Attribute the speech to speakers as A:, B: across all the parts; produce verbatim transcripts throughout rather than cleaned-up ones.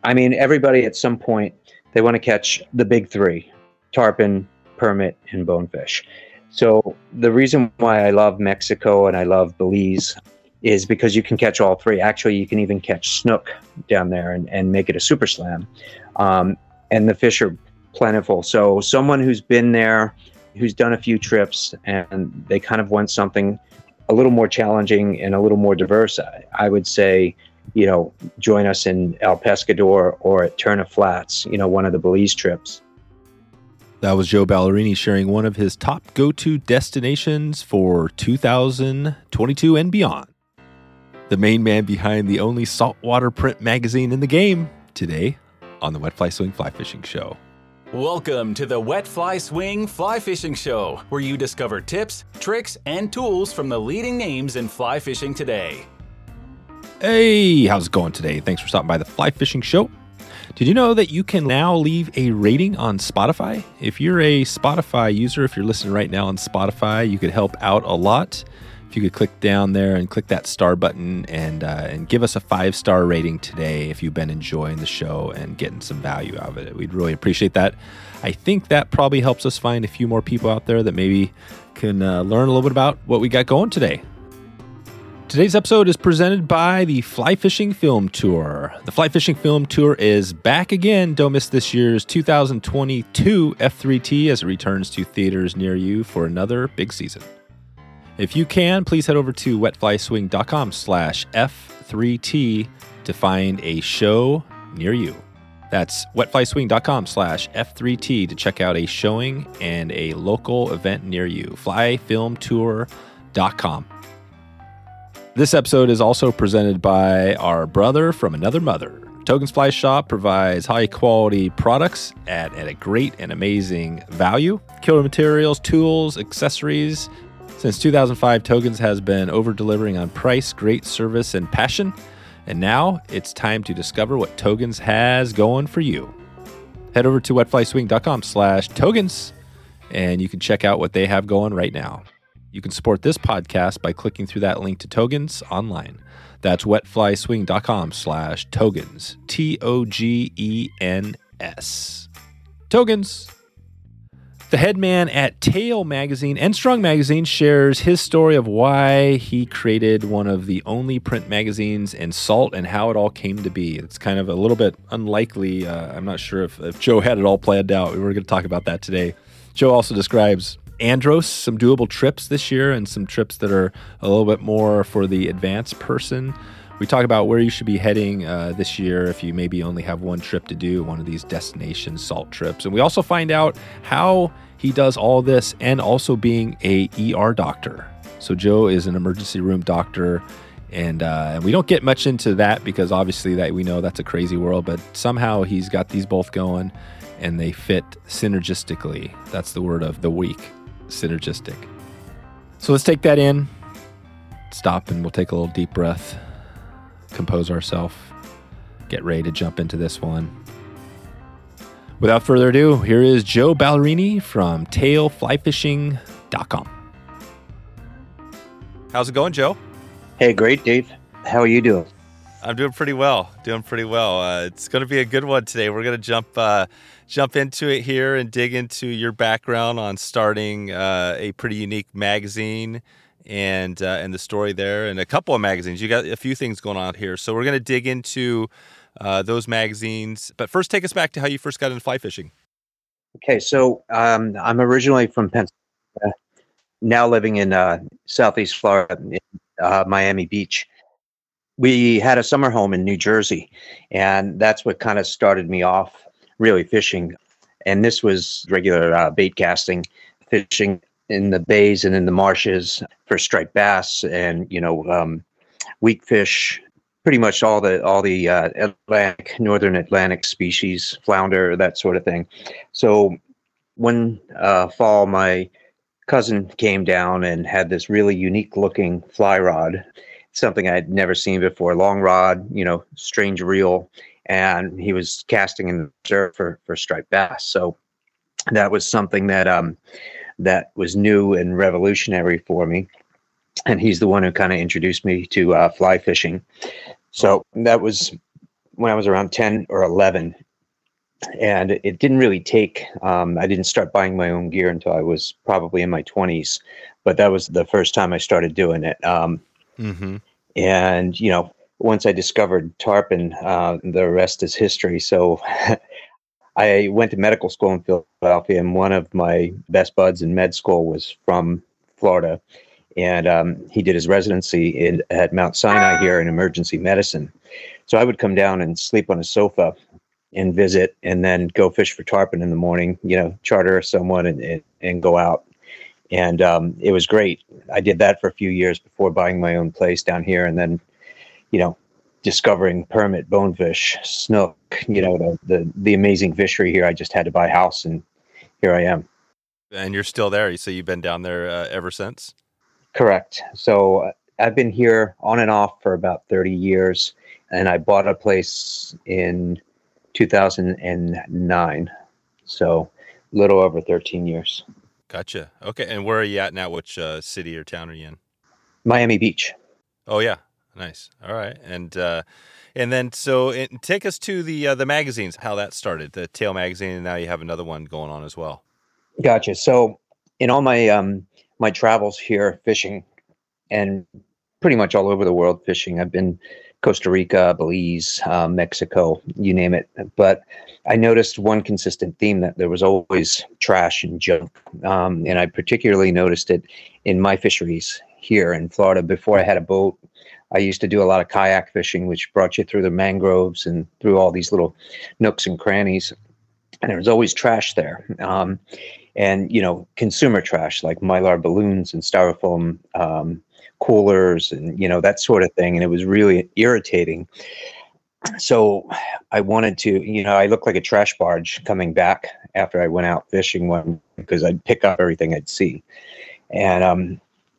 A: I mean, everybody at some point, they want to catch the big three, tarpon, permit, and bonefish. So the reason why I love Mexico and I love Belize is because you can catch all three. Actually, you can even catch snook down there and, and make it a super slam. Um, and the fish are plentiful. So someone who's been there, who's done a few trips, and they kind of want something a little more challenging and a little more diverse, I, I would say, you know, join us in El Pescador or at Turner Flats, you know, one of the Belize trips.
B: That was Joe Ballerini sharing one of his top go-to destinations for two thousand twenty-two and beyond. The main man behind the only saltwater print magazine in the game, today on the Wet Fly Swing Fly Fishing Show.
C: Welcome to the Wet Fly Swing Fly Fishing Show, where you discover tips, tricks, and tools from the leading names in fly fishing today.
B: Hey, how's it going today? Thanks for stopping by the Fly Fishing Show. Did you know that you can now leave a rating on Spotify? If you're a Spotify user, if you're listening right now on Spotify, you could help out a lot. If you could click down there and click that star button and uh, and give us a five-star rating today if you've been enjoying the show and getting some value out of it. We'd really appreciate that. I think that probably helps us find a few more people out there that maybe can uh, learn a little bit about what we got going today. Today's episode is presented by the Fly Fishing Film Tour. The Fly Fishing Film Tour is back again. Don't miss this year's two thousand twenty-two F three T as it returns to theaters near you for another big season. If you can, please head over to wetflyswing.com slash F3T to find a show near you. That's wetflyswing.com slash F3T to check out a showing and a local event near you. fly film tour dot com. This episode is also presented by our brother from another mother. Togen's Fly Shop provides high-quality products at, at a great and amazing value. Killer materials, tools, accessories. Since two thousand five, Togen's has been over-delivering on price, great service, and passion. And now it's time to discover what Togen's has going for you. Head over to wetflyswing.com slash Togens, and you can check out what they have going right now. You can support this podcast by clicking through that link to Togens online. That's wetflyswing.com slash Togens. T O G E N S. Togens. The head man at Tail Magazine and Strung Magazine shares his story of why he created one of the only print magazines in salt and how it all came to be. It's kind of a little bit unlikely. Uh, I'm not sure if, if Joe had it all planned out. We were going to talk about that today. Joe also describes Andros, some doable trips this year and some trips that are a little bit more for the advanced person. We talk about where you should be heading uh, this year if you maybe only have one trip to do, one of these destination salt trips. And we also find out how he does all this and also being a E R doctor. So Joe is an emergency room doctor, and uh, we don't get much into that because obviously that we know that's a crazy world, but somehow he's got these both going and they fit synergistically. That's the word of the week. Synergistic. So let's take that in, stop, and we'll take a little deep breath, compose ourselves, get ready to jump into this one. Without further ado, here is Joe Ballerini from tail fly fishing dot com. How's it going, Joe?
A: Hey, great, Dave. How are you doing?
B: I'm doing pretty well. Doing pretty well. Uh, it's going to be a good one today. We're going to jump uh, jump into it here and dig into your background on starting uh, a pretty unique magazine and uh, and the story there, and a couple of magazines. You got a few things going on here, so we're going to dig into uh, those magazines. But first, take us back to how you first got into fly fishing.
A: Okay, so um, I'm originally from Pennsylvania, now living in uh, Southeast Florida, in uh, Miami Beach. We had a summer home in New Jersey, and that's what kind of started me off really fishing. And this was regular uh, bait casting, fishing in the bays and in the marshes for striped bass and, you know, um, weak fish, pretty much all the all the uh, Atlantic, northern Atlantic species, flounder, that sort of thing. So one uh, fall, my cousin came down and had this really unique looking fly rod, something I'd never seen before, long rod, you know, strange reel. And he was casting in the surf for, for striped bass. So that was something that um, that was new and revolutionary for me. And he's the one who kind of introduced me to uh, fly fishing. So that was when I was around ten or eleven. And it didn't really take, um, I didn't start buying my own gear until I was probably in my twenties, but that was the first time I started doing it. Um,
B: Mm-hmm.
A: and, you know, once I discovered tarpon, uh, the rest is history. So I went to medical school in Philadelphia, and one of my best buds in med school was from Florida. And um, he did his residency in, at Mount Sinai here in emergency medicine. So I would come down and sleep on a sofa and visit, and then go fish for tarpon in the morning, you know, charter someone and, and, and go out. And um, it was great. I did that for a few years before buying my own place down here. And then, you know, discovering permit, bonefish, snook, you know, the, the, the amazing fishery here. I just had to buy a house, and here I am.
B: And you're still there. So you've been down there uh, ever since?
A: Correct. So uh, I've been here on and off for about thirty years, and I bought a place in two thousand nine, so a little over thirteen years.
B: Gotcha. Okay, and where are you at now? Which uh, city or town are you in?
A: Miami Beach.
B: Oh yeah, nice. All right, and uh, and then so it, take us to the uh, the magazines. How that started, the Tail magazine, and now you have another one going on as well.
A: Gotcha. So in all my um my travels here fishing, and pretty much all over the world fishing, I've been Costa Rica, Belize, uh, Mexico, you name it. But I noticed one consistent theme, that there was always trash and junk. Um, and I particularly noticed it in my fisheries here in Florida. Before I had a boat, I used to do a lot of kayak fishing, which brought you through the mangroves and through all these little nooks and crannies. And there was always trash there. Um, and, you know, consumer trash like Mylar balloons and styrofoam um, coolers and, you know, that sort of thing. And it was really irritating. So I wanted to, you know, I looked like a trash barge coming back after I went out fishing one, because I'd pick up everything I'd see. And um,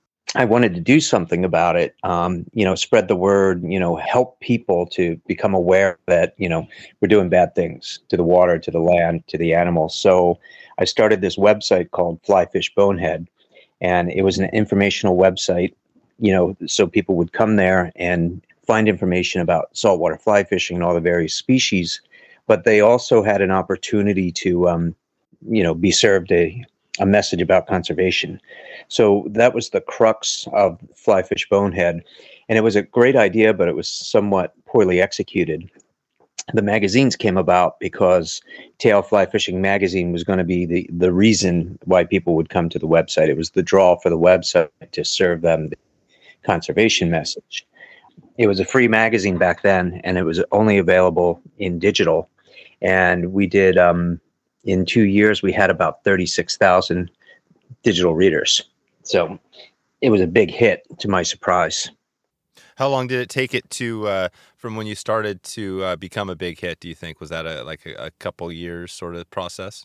A: I wanted to do something about it, um, you know, spread the word, you know, help people to become aware that, you know, we're doing bad things to the water, to the land, to the animals. So I started this website called Fly Fish Bonehead, and it was an informational website, you know, so people would come there and find information about saltwater fly fishing and all the various species, but they also had an opportunity to, um, you know, be served a, a message about conservation. So that was the crux of Fly Fish Bonehead. And it was a great idea, but it was somewhat poorly executed. The magazines came about because Tail Fly Fishing Magazine was going to be the, the reason why people would come to the website. It was the draw for the website to serve them the conservation message. It was a free magazine back then, and it was only available in digital. And we did, um, in two years, we had about thirty-six thousand digital readers. So it was a big hit, to my surprise.
B: How long did it take it to, uh, from when you started to uh, become a big hit, do you think? Was that a, like a, a couple years sort of process?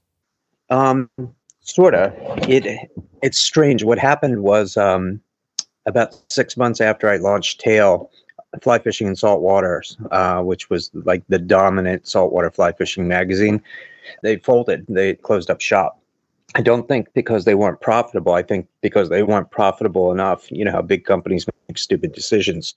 A: Um, sort of. It, it's strange. What happened was um, about six months after I launched Tail Fly Fishing in Saltwater, uh, which was like the dominant saltwater fly fishing magazine, they folded. They closed up shop. I don't think because they weren't profitable. I think because they weren't profitable enough. You know how big companies make stupid decisions.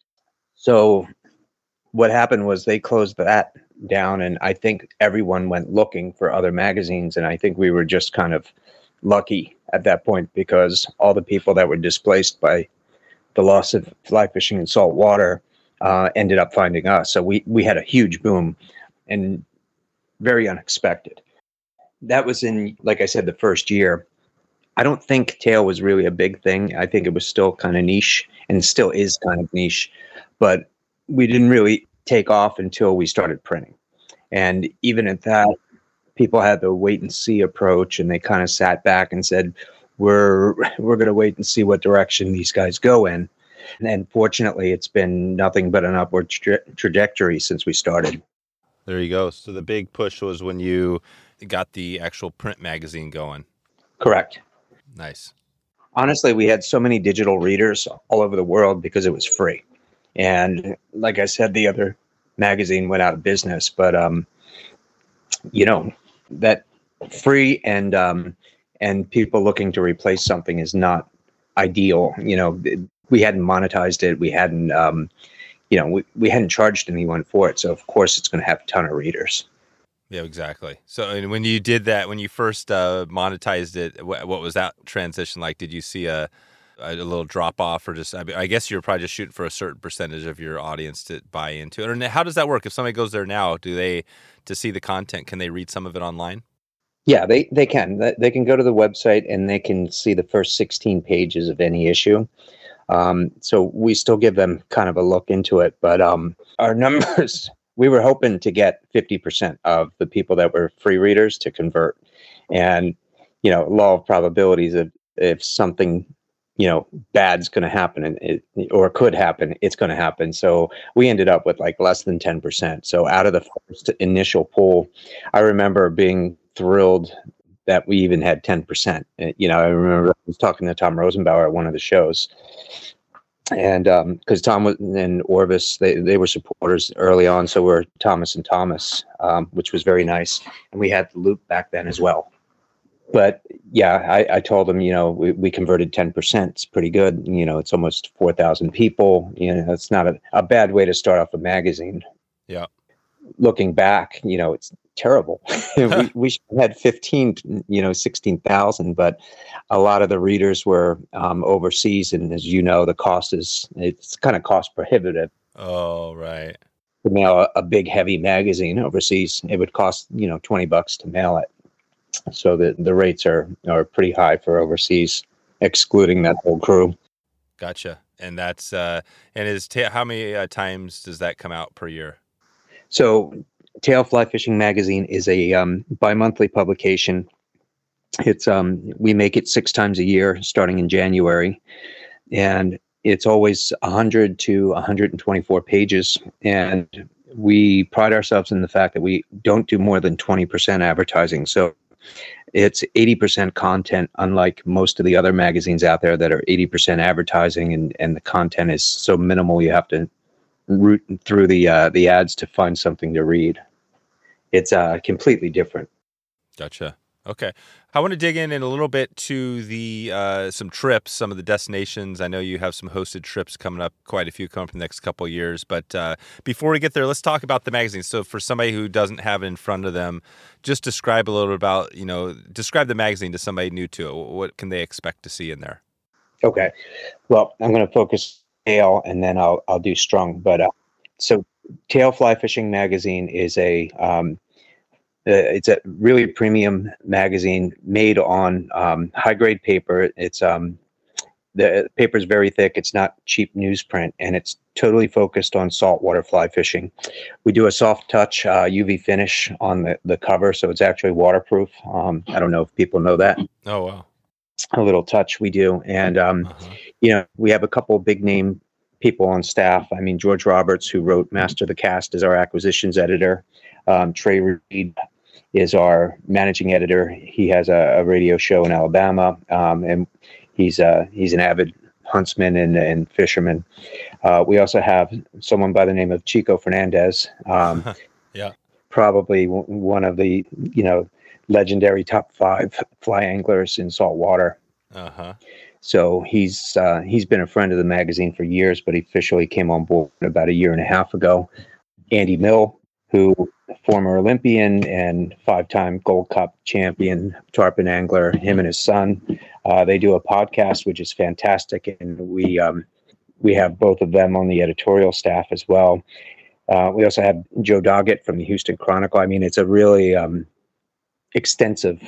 A: So what happened was they closed that down, and I think everyone went looking for other magazines. And I think we were just kind of lucky at that point, because all the people that were displaced by the loss of fly fishing in salt water uh, ended up finding us. So we, we had a huge boom, and very unexpected. That was in, like I said, the first year. I don't think Tail was really a big thing. I think it was still kind of niche, and still is kind of niche, but we didn't really take off until we started printing. And even at that, people had the wait and see approach, and they kind of sat back and said, we're, we're going to wait and see what direction these guys go in. And fortunately, it's been nothing but an upward tra- trajectory since we started.
B: There you go. So the big push was when you got the actual print magazine going.
A: Correct.
B: Nice.
A: Honestly, we had so many digital readers all over the world because it was free. And like I said, the other magazine went out of business. But, um, you know, that free and um, and people looking to replace something is not ideal. You know, we hadn't monetized it. We hadn't, um, you know, we, we hadn't charged anyone for it. So of course it's going to have a ton of readers.
B: Yeah, exactly. So and when you did that, when you first uh, monetized it, what, what was that transition like? Did you see a, a little drop off, or just, I, mean, I guess you're probably just shooting for a certain percentage of your audience to buy into it? And how does that work? If somebody goes there now, do they, to see the content, can they read some of it online?
A: Yeah, they, they can. They can go to the website and they can see the first sixteen pages of any issue. Um, so we still give them kind of a look into it, but um, our numbers, we were hoping to get fifty percent of the people that were free readers to convert. And, you know, law of probabilities, of if something, you know, bad's going to happen and it, or could happen, it's going to happen. So we ended up with like less than ten percent. So out of the first initial pool, I remember being thrilled that we even had ten percent. You know, I remember I was talking to Tom Rosenbauer at one of the shows, and um, because Tom was, and Orvis, they, they were supporters early on, so we're Thomas and Thomas, um, which was very nice. And we had the loop back then as well. But yeah, I, I told them, you know, we, we converted ten percent. It's pretty good. You know, it's almost four thousand people. You know, it's not a, a bad way to start off a magazine.
B: Yeah.
A: Looking back, you know, it's terrible. we, we had fifteen, you know, sixteen thousand, but a lot of the readers were um, overseas. And as you know, the cost is, it's kind of cost prohibitive.
B: Oh, right.
A: To mail a, a big, heavy magazine overseas, it would cost, you know, twenty bucks to mail it. So the, the rates are, are pretty high for overseas, excluding that whole crew.
B: Gotcha. And that's, uh, and is, t- how many uh, times does that come out per year?
A: So Tail Fly Fishing Magazine is a um, bi-monthly publication. It's um, we make it six times a year, starting in January, and it's always one hundred to one hundred twenty-four pages. And we pride ourselves in the fact that we don't do more than twenty percent advertising. So it's eighty percent content, unlike most of the other magazines out there that are eighty percent advertising, and, and the content is so minimal you have to root through the uh, the ads to find something to read. It's uh, completely different.
B: Gotcha. Okay. I want to dig in in a little bit to the uh, some trips, some of the destinations. I know you have some hosted trips coming up, quite a few coming up in the next couple of years. But uh, before we get there, let's talk about the magazine. So for somebody who doesn't have it in front of them, just describe a little bit about, you know, describe the magazine to somebody new to it. What can they expect to see in there?
A: Okay. Well, I'm going to focus tail and then I'll I'll do strung. But uh, so Tail Fly Fishing Magazine is a um, Uh, it's a really premium magazine made on um, high grade paper. It's um, the paper is very thick. It's not cheap newsprint, and it's totally focused on saltwater fly fishing. We do a soft touch uh, U V finish on the, the cover, so it's actually waterproof. Um, I don't know if people know that.
B: Oh, wow.
A: A little touch we do. And, um, uh-huh. you know, we have a couple of big name people on staff. I mean, George Roberts, who wrote Master the Cast, is our acquisitions editor. Um, Trey Reed is our managing editor. He has a, a radio show in Alabama, um, and he's uh, he's an avid huntsman and, and fisherman. Uh, we also have someone by the name of Chico Fernandez. Um,
B: yeah,
A: probably w- one of the you know legendary top five fly anglers in saltwater.
B: Uh huh.
A: So he's uh, he's been a friend of the magazine for years, but he officially came on board about a year and a half ago. Andy Mill, who former Olympian and five-time Gold Cup champion tarpon angler, him and his son, uh, they do a podcast which is fantastic, and we um, we have both of them on the editorial staff as well. Uh, we also have Joe Doggett from the Houston Chronicle. I mean, it's a really um, extensive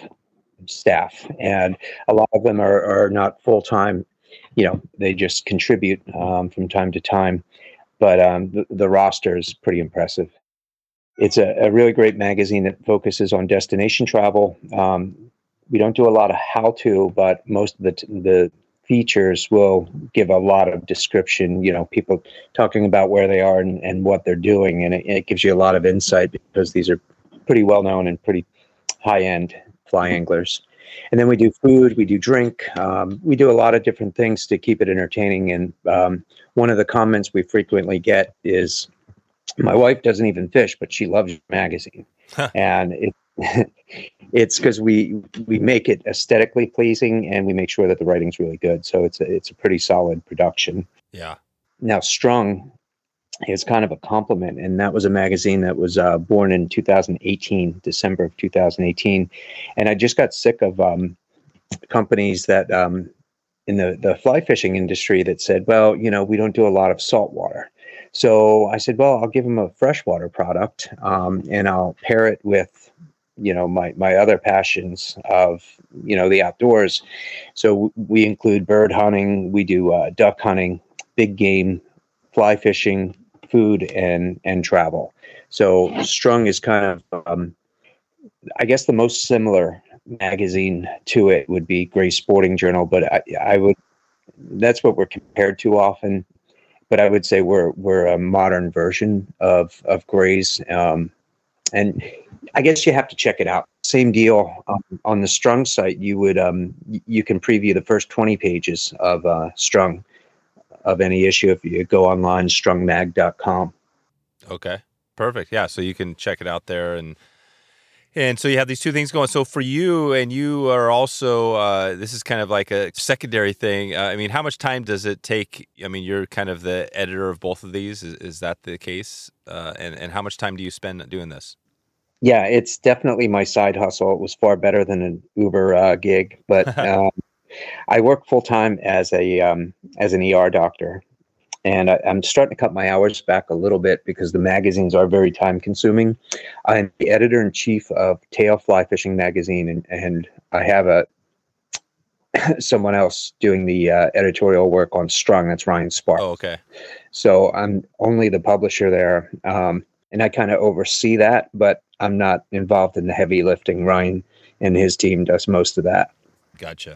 A: staff, and a lot of them are, are not full-time. You know, they just contribute um, from time to time, but um, the, the roster is pretty impressive. It's a, a really great magazine that focuses on destination travel. Um, we don't do a lot of how-to, but most of the t- the features will give a lot of description, you know, people talking about where they are and, and what they're doing. And it, it gives you a lot of insight because these are pretty well-known and pretty high-end fly anglers. And then we do food, we do drink, um, we do a lot of different things to keep it entertaining. And um, one of the comments we frequently get is, my wife doesn't even fish, but she loves your magazine. Huh. And it, it's because we we make it aesthetically pleasing and we make sure that the writing's really good. So it's a, it's a pretty solid production.
B: Yeah.
A: Now, Strung it's kind of a compliment. And that was a magazine that was uh, born in two thousand eighteen, December of two thousand eighteen. And I just got sick of um, companies that um, in the, the fly fishing industry that said, well, you know, we don't do a lot of saltwater. So I said, well, I'll give them a freshwater product, um, and I'll pair it with, you know, my, my other passions of, you know, the outdoors. So we include bird hunting, we do uh, duck hunting, big game, fly fishing, food, and, and travel. So Strung is kind of, um, I guess the most similar magazine to it would be Gray Sporting Journal, but I, I would, that's what we're compared to often. But I would say we're we're a modern version of of Gray's, um, and I guess you have to check it out. Same deal um, on the Strung site. You would um, you can preview the first twenty pages of uh, Strung of any issue if you go online strung mag dot com.
B: Okay, perfect. Yeah, so you can check it out there, and and so you have these two things going. So for you, and you are also, uh, this is kind of like a secondary thing. Uh, I mean, how much time does it take? I mean, you're kind of the editor of both of these. Is, is that the case? Uh, and, and how much time do you spend doing this?
A: Yeah, it's definitely my side hustle. It was far better than an Uber uh, gig, but um, I work full time as a um, as an E R doctor. And I, I'm starting to cut my hours back a little bit because the magazines are very time consuming. I'm the editor in chief of Tail Fly Fishing Magazine, and, and I have a someone else doing the uh, editorial work on Strung. That's Ryan Sparks.
B: Oh, okay.
A: So I'm only the publisher there, um, and I kind of oversee that, but I'm not involved in the heavy lifting. Ryan and his team does most of that.
B: Gotcha.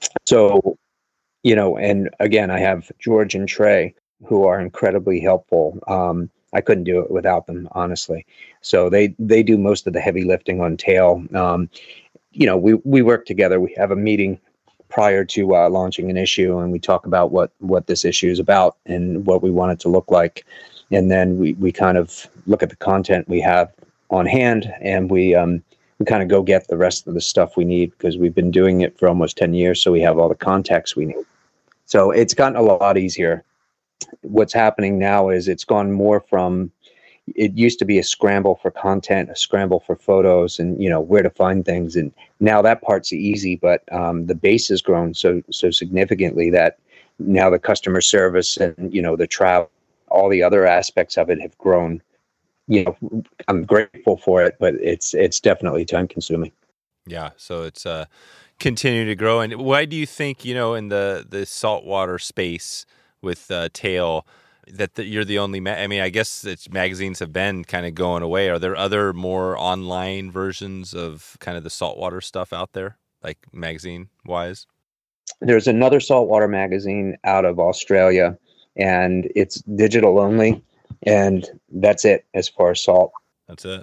A: So, you know, and again, I have George and Trey, who are incredibly helpful. Um, I couldn't do it without them, honestly. So they, they do most of the heavy lifting on Tail. Um, you know, we, we work together. We have a meeting prior to uh, launching an issue, and we talk about what, what this issue is about and what we want it to look like. And then we, we kind of look at the content we have on hand, and we, um, we kind of go get the rest of the stuff we need, because we've been doing it for almost ten years. So we have all the context we need. So it's gotten a lot easier. What's happening now is it's gone more from, it used to be a scramble for content, a scramble for photos, and, you know, where to find things. And now that part's easy, but um, the base has grown so, so significantly that now the customer service and, you know, the travel, all the other aspects of it have grown. You know, I'm grateful for it, but it's, it's definitely time consuming.
B: Yeah. So it's uh, continuing to grow. And why do you think, you know, in the, the saltwater space with uh, Tail, that the, you're the only, ma- I mean, I guess it's, magazines have been kind of going away. Are there other more online versions of kind of the saltwater stuff out there, like magazine wise?
A: There's another saltwater magazine out of Australia, and it's digital only, and that's it as far as salt.
B: That's it.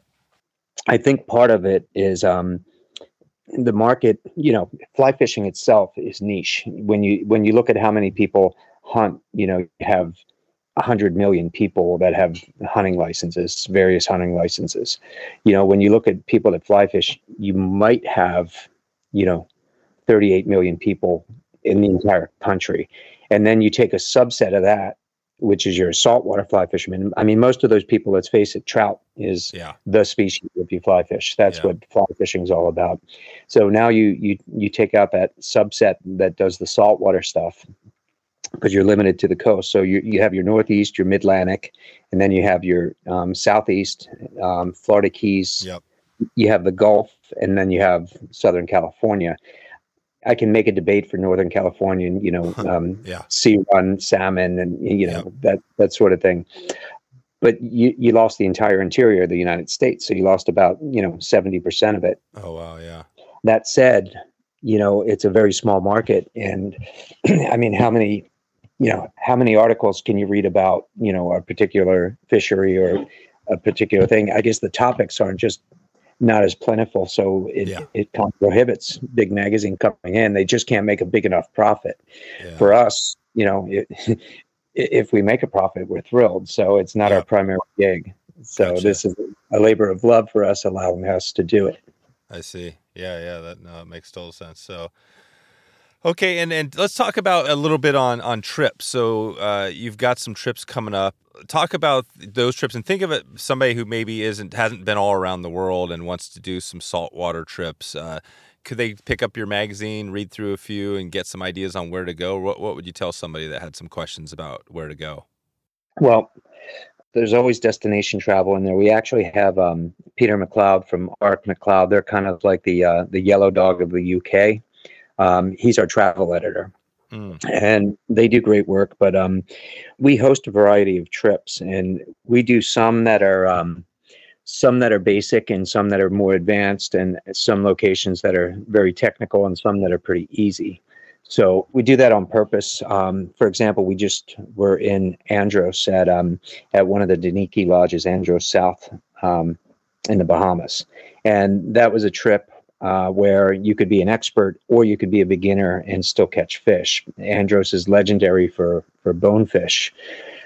A: I think part of it is um, the market, you know, fly fishing itself is niche. When you, when you look at how many people hunt, you know, you have a hundred million people that have hunting licenses, various hunting licenses. You know, when you look at people that fly fish, you might have, you know, thirty-eight million people in the entire country. And then you take a subset of that, which is your saltwater fly fishermen. I mean, most of those people, let's face it, trout is
B: yeah.
A: the species if you fly fish. That's yeah. what fly fishing is all about. So now you, you, you take out that subset that does the saltwater stuff, because you're limited to the coast. So you you have your Northeast, your Mid-Atlantic, and then you have your um, Southeast, um, Florida Keys.
B: Yep.
A: You have the Gulf, and then you have Southern California. I can make a debate for Northern California, and, you know, um,
B: yeah.
A: sea run salmon, and, you know,
B: yep.
A: that that sort of thing. But you you lost the entire interior of the United States, so you lost about, you know, seventy percent of it.
B: Oh wow, yeah.
A: That said, you know, it's a very small market, and I mean, how many you know, how many articles can you read about, you know, a particular fishery or a particular thing? I guess the topics aren't just not as plentiful. So it,
B: yeah.
A: it kind of prohibits big magazine coming in. They just can't make a big enough profit.
B: Yeah.
A: For us, you know, it, if we make a profit, we're thrilled. So it's not
B: yeah.
A: our primary gig. So
B: gotcha.
A: This is a labor of love for us, allowing us to do it.
B: I see. Yeah. Yeah. That, no, it makes total sense. So, Okay, and, and let's talk about a little bit on on trips. So uh, you've got some trips coming up. Talk about those trips and think of it somebody who maybe isn't hasn't been all around the world and wants to do some saltwater trips. Uh, could they pick up your magazine, read through a few, and get some ideas on where to go? What what would you tell somebody that had some questions about where to go?
A: Well, there's always destination travel in there. We actually have um, Peter McLeod from Ark McLeod. They're kind of like the uh, the yellow dog of the U K. Um, he's our travel editor. Mm. And they do great work, but um, we host a variety of trips, and we do some that are um, some that are basic and some that are more advanced, and some locations that are very technical and some that are pretty easy. So we do that on purpose. Um, for example, we just were in Andros at um, at one of the Daniki lodges, Andros South, um, in the Bahamas, and that was a trip uh, where you could be an expert or you could be a beginner and still catch fish. Andros is legendary for for bonefish.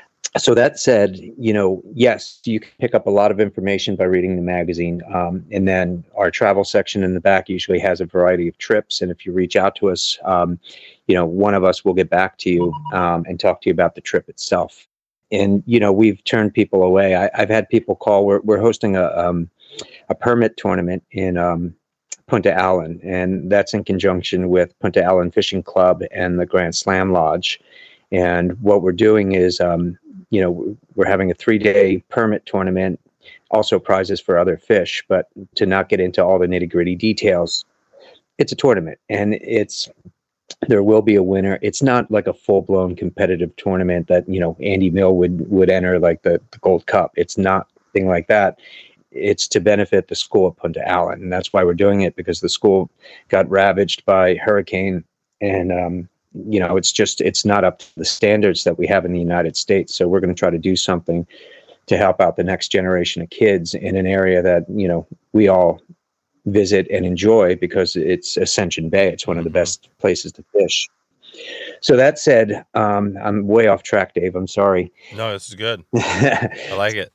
A: So that said, you know, yes, you can pick up a lot of information by reading the magazine. Um, and then our travel section in the back usually has a variety of trips. And if you reach out to us, um, you know, one of us will get back to you um, and talk to you about the trip itself. And, you know, we've turned people away. I, I've had people call. We're, we're hosting a, um, a permit tournament in um, Punta Allen, and that's in conjunction with Punta Allen Fishing Club and the Grand Slam Lodge. And what we're doing is, um, you know, we're having a three-day permit tournament, also prizes for other fish. But to not get into all the nitty-gritty details, it's a tournament, and it's there will be a winner. It's not like a full-blown competitive tournament that, you know, Andy Mill would would enter, like the, the Gold Cup. It's not anything like that. It's to benefit the school of Punta Allen, and that's why we're doing it, because the school got ravaged by hurricane, and um, you know, it's just, it's not up to the standards that we have in the United States. So we're going to try to do something to help out the next generation of kids in an area that, you know, we all visit and enjoy because it's Ascension Bay. It's one of the best places to fish. So that said, um, I'm way off track, Dave. I'm sorry.
B: No, this is good. I like it.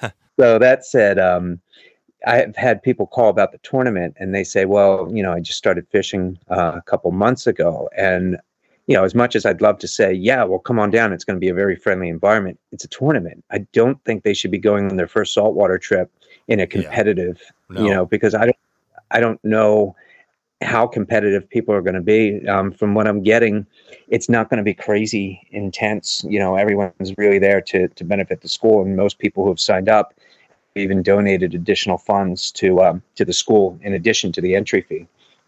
A: So that said, um, I've had people call about the tournament and they say, well, you know, I just started fishing uh, a couple months ago, and you know, as much as I'd love to say, yeah, well, come on down, it's going to be a very friendly environment, it's a tournament. I don't think they should be going on their first saltwater trip in a competitive, yeah. no. you know, because I don't, I don't know how competitive people are going to be. Um, from what I'm getting, it's not going to be crazy intense. You know, everyone's really there to to benefit the school, and most people who have signed up even donated additional funds to um, to the school in addition to the entry fee.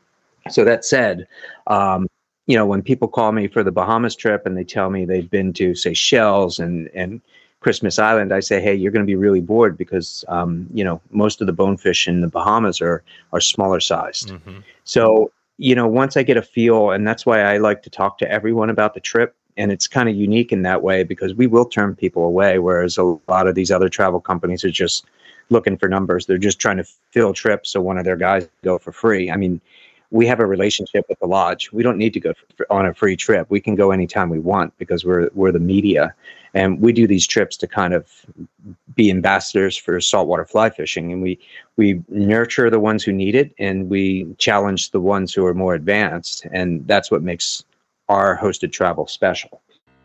A: So that said, um, you know, when people call me for the Bahamas trip and they tell me they've been to Seychelles and, and Christmas Island, I say, hey, you're going to be really bored because, um, you know, most of the bonefish in the Bahamas are, are smaller sized. Mm-hmm. So, you know, once I get a feel, and that's why I like to talk to everyone about the trip. And it's kind of unique in that way because we will turn people away, whereas a lot of these other travel companies are just looking for numbers. They're just trying to fill trips so one of their guys go for free. I mean, we have a relationship with the lodge. We don't need to go for, on a free trip. We can go anytime we want because we're we're the media, and we do these trips to kind of be ambassadors for saltwater fly fishing. And we we nurture the ones who need it, and we challenge the ones who are more advanced. And that's what makes our hosted travel special.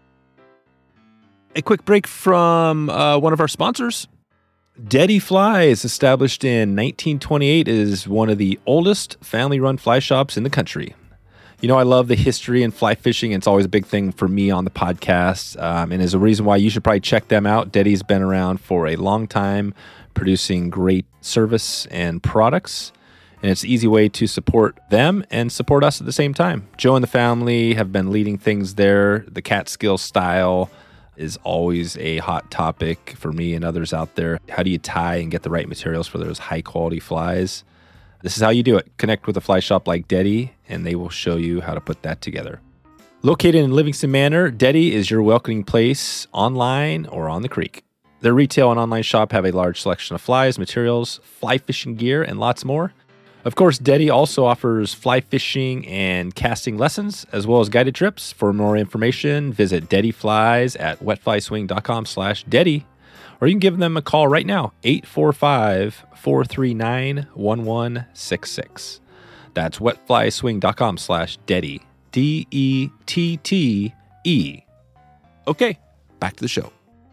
B: A quick break from uh, one of our sponsors. Deddy Flies, established in nineteen twenty-eight, is one of the oldest family-run fly shops in the country. You know, I love the history and fly fishing. It's always a big thing for me on the podcast, um, and is a reason why you should probably check them out. Deddy's been around for a long time, producing great service and products, and it's an easy way to support them and support us at the same time. Joe and the family have been leading things there. The Catskill style is always a hot topic for me and others out there. How do you tie and get the right materials for those high quality flies? This is how you do it. Connect with a fly shop like Deddy, and they will show you how to put that together. Located in Livingston Manor, Deddy is your welcoming place online or on the creek. Their retail and online shop have a large selection of flies, materials, fly fishing gear, and lots more. Of course, Deddy also offers fly fishing and casting lessons, as well as guided trips. For more information, visit Deddy Flies at wetflyswing.com slash Deddy, or you can give them a call right now, eight four five, four three nine, one one six six. That's wetflyswing.com slash Deddy. D E T T E. Okay, back to the show.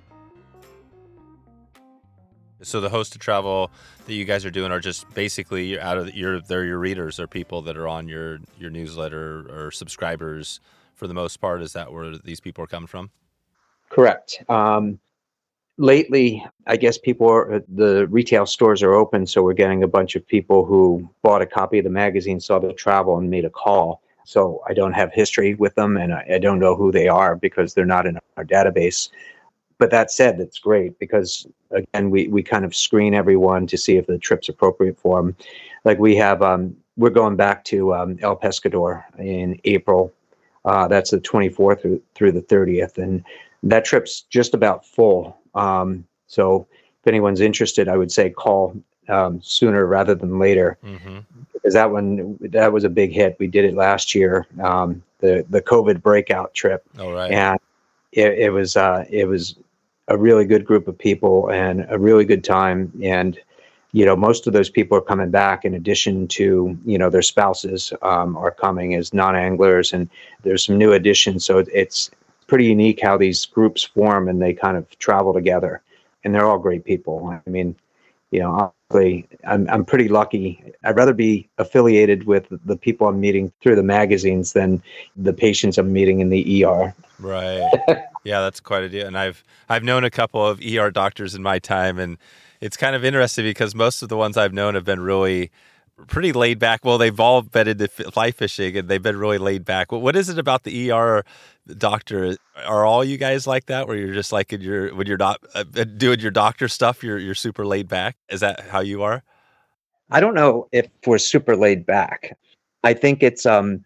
B: So the hosted travel that you guys are doing are just basically you're out of your they're your readers or people that are on your your newsletter or subscribers for the most part. Is that where these people are coming from?
A: Correct. Um, lately, I guess people are, the retail stores are open, so we're getting a bunch of people who bought a copy of the magazine, saw the travel, and made a call. So I don't have history with them, and I, I don't know who they are because they're not in our database. But that said, it's great because, again, we, we kind of screen everyone to see if the trip's appropriate for them. Like we have, um, we're going back to um, El Pescador in April. Uh, that's the twenty-fourth through, through the thirtieth. And that trip's just about full. Um, so if anyone's interested, I would say call um, sooner rather than later. Mm-hmm. Because that one, that was a big hit. We did it last year, um, the, the COVID breakout trip.
B: Oh, right.
A: And it, it was, uh, it was a really good group of people and a really good time. And, you know, most of those people are coming back in addition to, you know, their spouses um, are coming as non-anglers, and there's some new additions. So it's pretty unique how these groups form and they kind of travel together, and they're all great people. I mean, you know, honestly, I'm, I'm pretty lucky. I'd rather be affiliated with the people I'm meeting through the magazines than the patients I'm meeting in the E R.
B: Right. Yeah, that's quite a deal. And I've I've known a couple of E R doctors in my time, and it's kind of interesting because most of the ones I've known have been really pretty laid back. Well, they've all been into fly fishing, and they've been really laid back. What is it about the E R doctor? Are all you guys like that, where you're just like in your when you're not uh, doing your doctor stuff, you're you're super laid back? Is that how you are?
A: I don't know if we're super laid back. I think it's um.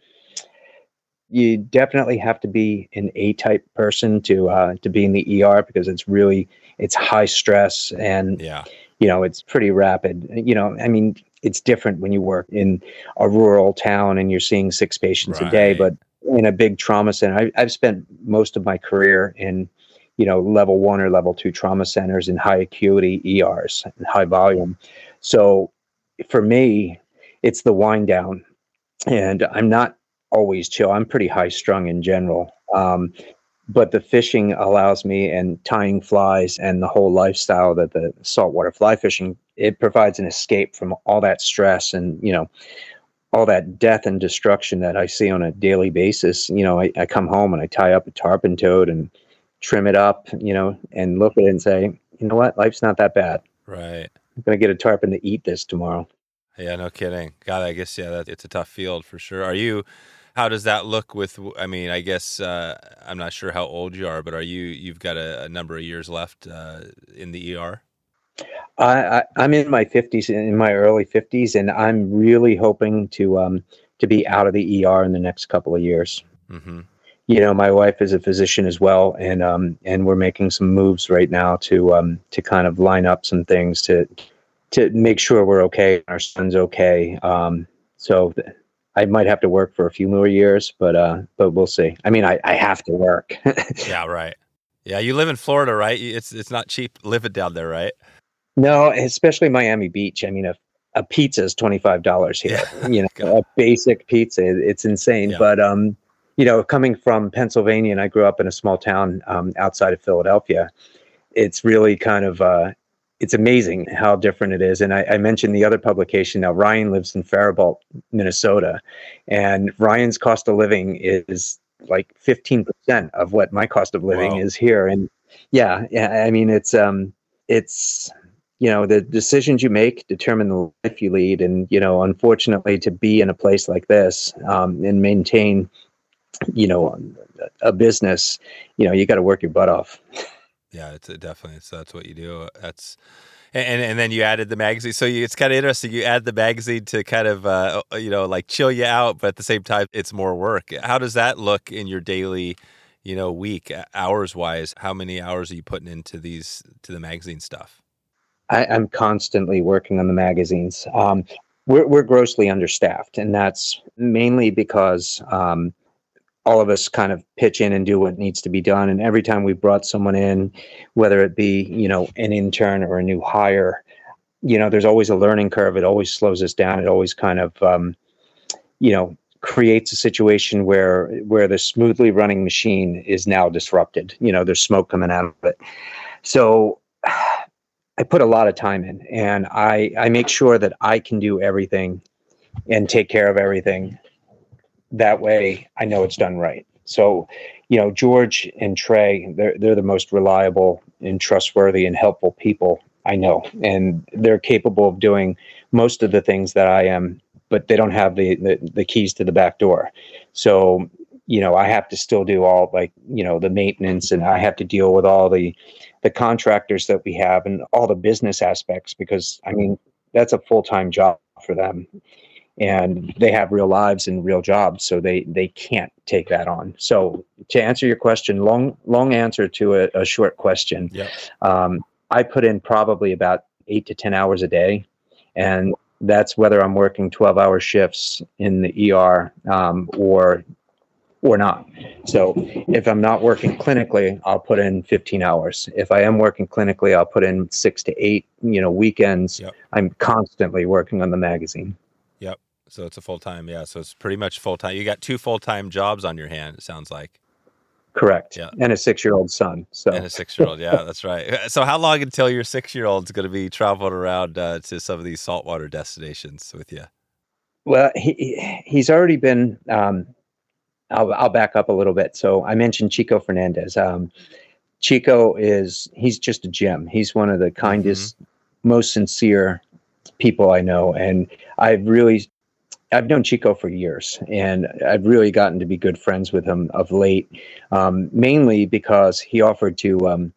A: You definitely have to be an A-type person to uh, to be in the E R because it's really it's high stress and
B: yeah.
A: you know it's pretty rapid. You know, I mean, it's different when you work in a rural town and you're seeing six patients
B: right.
A: a day, but in a big trauma center, I, I've spent most of my career in you know level one or level two trauma centers in high acuity E Rs and high volume. So for me, it's the wind down, and I'm not always chill. I'm pretty high strung in general. Um, but the fishing allows me, and tying flies and the whole lifestyle that the saltwater fly fishing, it provides an escape from all that stress and, you know, all that death and destruction that I see on a daily basis. You know, I, I come home and I tie up a tarpon toad and trim it up, you know, and look at it and say, you know what, life's not that bad.
B: Right.
A: I'm going to get a tarpon to eat this tomorrow.
B: Yeah, no kidding. God, I guess, yeah, that, it's a tough field for sure. Are you, how does that look with, I mean, I guess, uh, I'm not sure how old you are, but are you, you've got a, a number of years left uh, in the E R?
A: I, I, I'm in my fifties, in my early fifties, and I'm really hoping to um, to be out of the E R in the next couple of years. Mm-hmm. You know, my wife is a physician as well, and um, and we're making some moves right now to um, to kind of line up some things to to make sure we're okay, our son's okay. Um, so th- I might have to work for a few more years, but uh, but we'll see. I mean, I, I have to work.
B: Yeah, right. Yeah, you live in Florida, right? It's it's not cheap living down there, right?
A: No, especially Miami Beach. I mean, a a pizza is twenty-five dollars here. Yeah. You know, a basic pizza, it's insane. Yeah. But um, you know, coming from Pennsylvania, and I grew up in a small town um, outside of Philadelphia, it's really kind of uh, it's amazing how different it is. And I, I mentioned the other publication. Now, Ryan lives in Faribault, Minnesota, and Ryan's cost of living is like fifteen percent of what my cost of living Wow. is here. And yeah, yeah, I mean, it's um, it's you know, the decisions you make determine the life you lead. And you know, unfortunately, to be in a place like this um, and maintain, you know, a business, you know, you got to work your butt off.
B: Yeah, it's definitely, it's, that's what you do. That's, and and then you added the magazine. So you, it's kind of interesting. You add the magazine to kind of, uh, you know, like chill you out, but at the same time, it's more work. How does that look in your daily, you know, week, hours wise? How many hours are you putting into these, to the magazine stuff?
A: I, I'm constantly working on the magazines. Um, we're, we're grossly understaffed, and that's mainly because, um, all of us kind of pitch in and do what needs to be done. And every time we brought someone in, whether it be, you know, an intern or a new hire, you know, there's always a learning curve. It always slows us down. It always kind of, um, you know, creates a situation where where the smoothly running machine is now disrupted. You know, there's smoke coming out of it. So I put a lot of time in, and I, I make sure that I can do everything and take care of everything. That way I know it's done right. So, you know, George and Trey, they're, they're the most reliable and trustworthy and helpful people I know. And they're capable of doing most of the things that I am, but they don't have the, the, the keys to the back door. So, you know, I have to still do all, like, you know, the maintenance, and I have to deal with all the, the contractors that we have and all the business aspects, because I mean, that's a full-time job for them, and they have real lives and real jobs. So they, they can't take that on. So to answer your question, long, long answer to a, a short question.
B: Yep.
A: Um, I put in probably about eight to ten hours a day, and that's whether I'm working twelve hour shifts in the E R, um, or or not. So if I'm not working clinically, I'll put in fifteen hours. If I am working clinically, I'll put in six to eight, you know, weekends.
B: Yep.
A: I'm constantly working on the magazine.
B: Yep. So it's a full-time. Yeah. So it's pretty much full-time. You got two full-time jobs on your hand, it sounds like.
A: Correct.
B: Yeah.
A: And a six-year-old son. So
B: And a six-year-old. Yeah, that's right. So how long until your six-year-old's going to be traveling around uh, to some of these saltwater destinations with you?
A: Well, he he's already been, um, I'll, I'll back up a little bit. So I mentioned Chico Fernandez. Um, Chico is, he's just a gem. He's one of the kindest, mm-hmm. most sincere people I know. And I've really, I've known Chico for years, and I've really gotten to be good friends with him of late, um, mainly because he offered to um,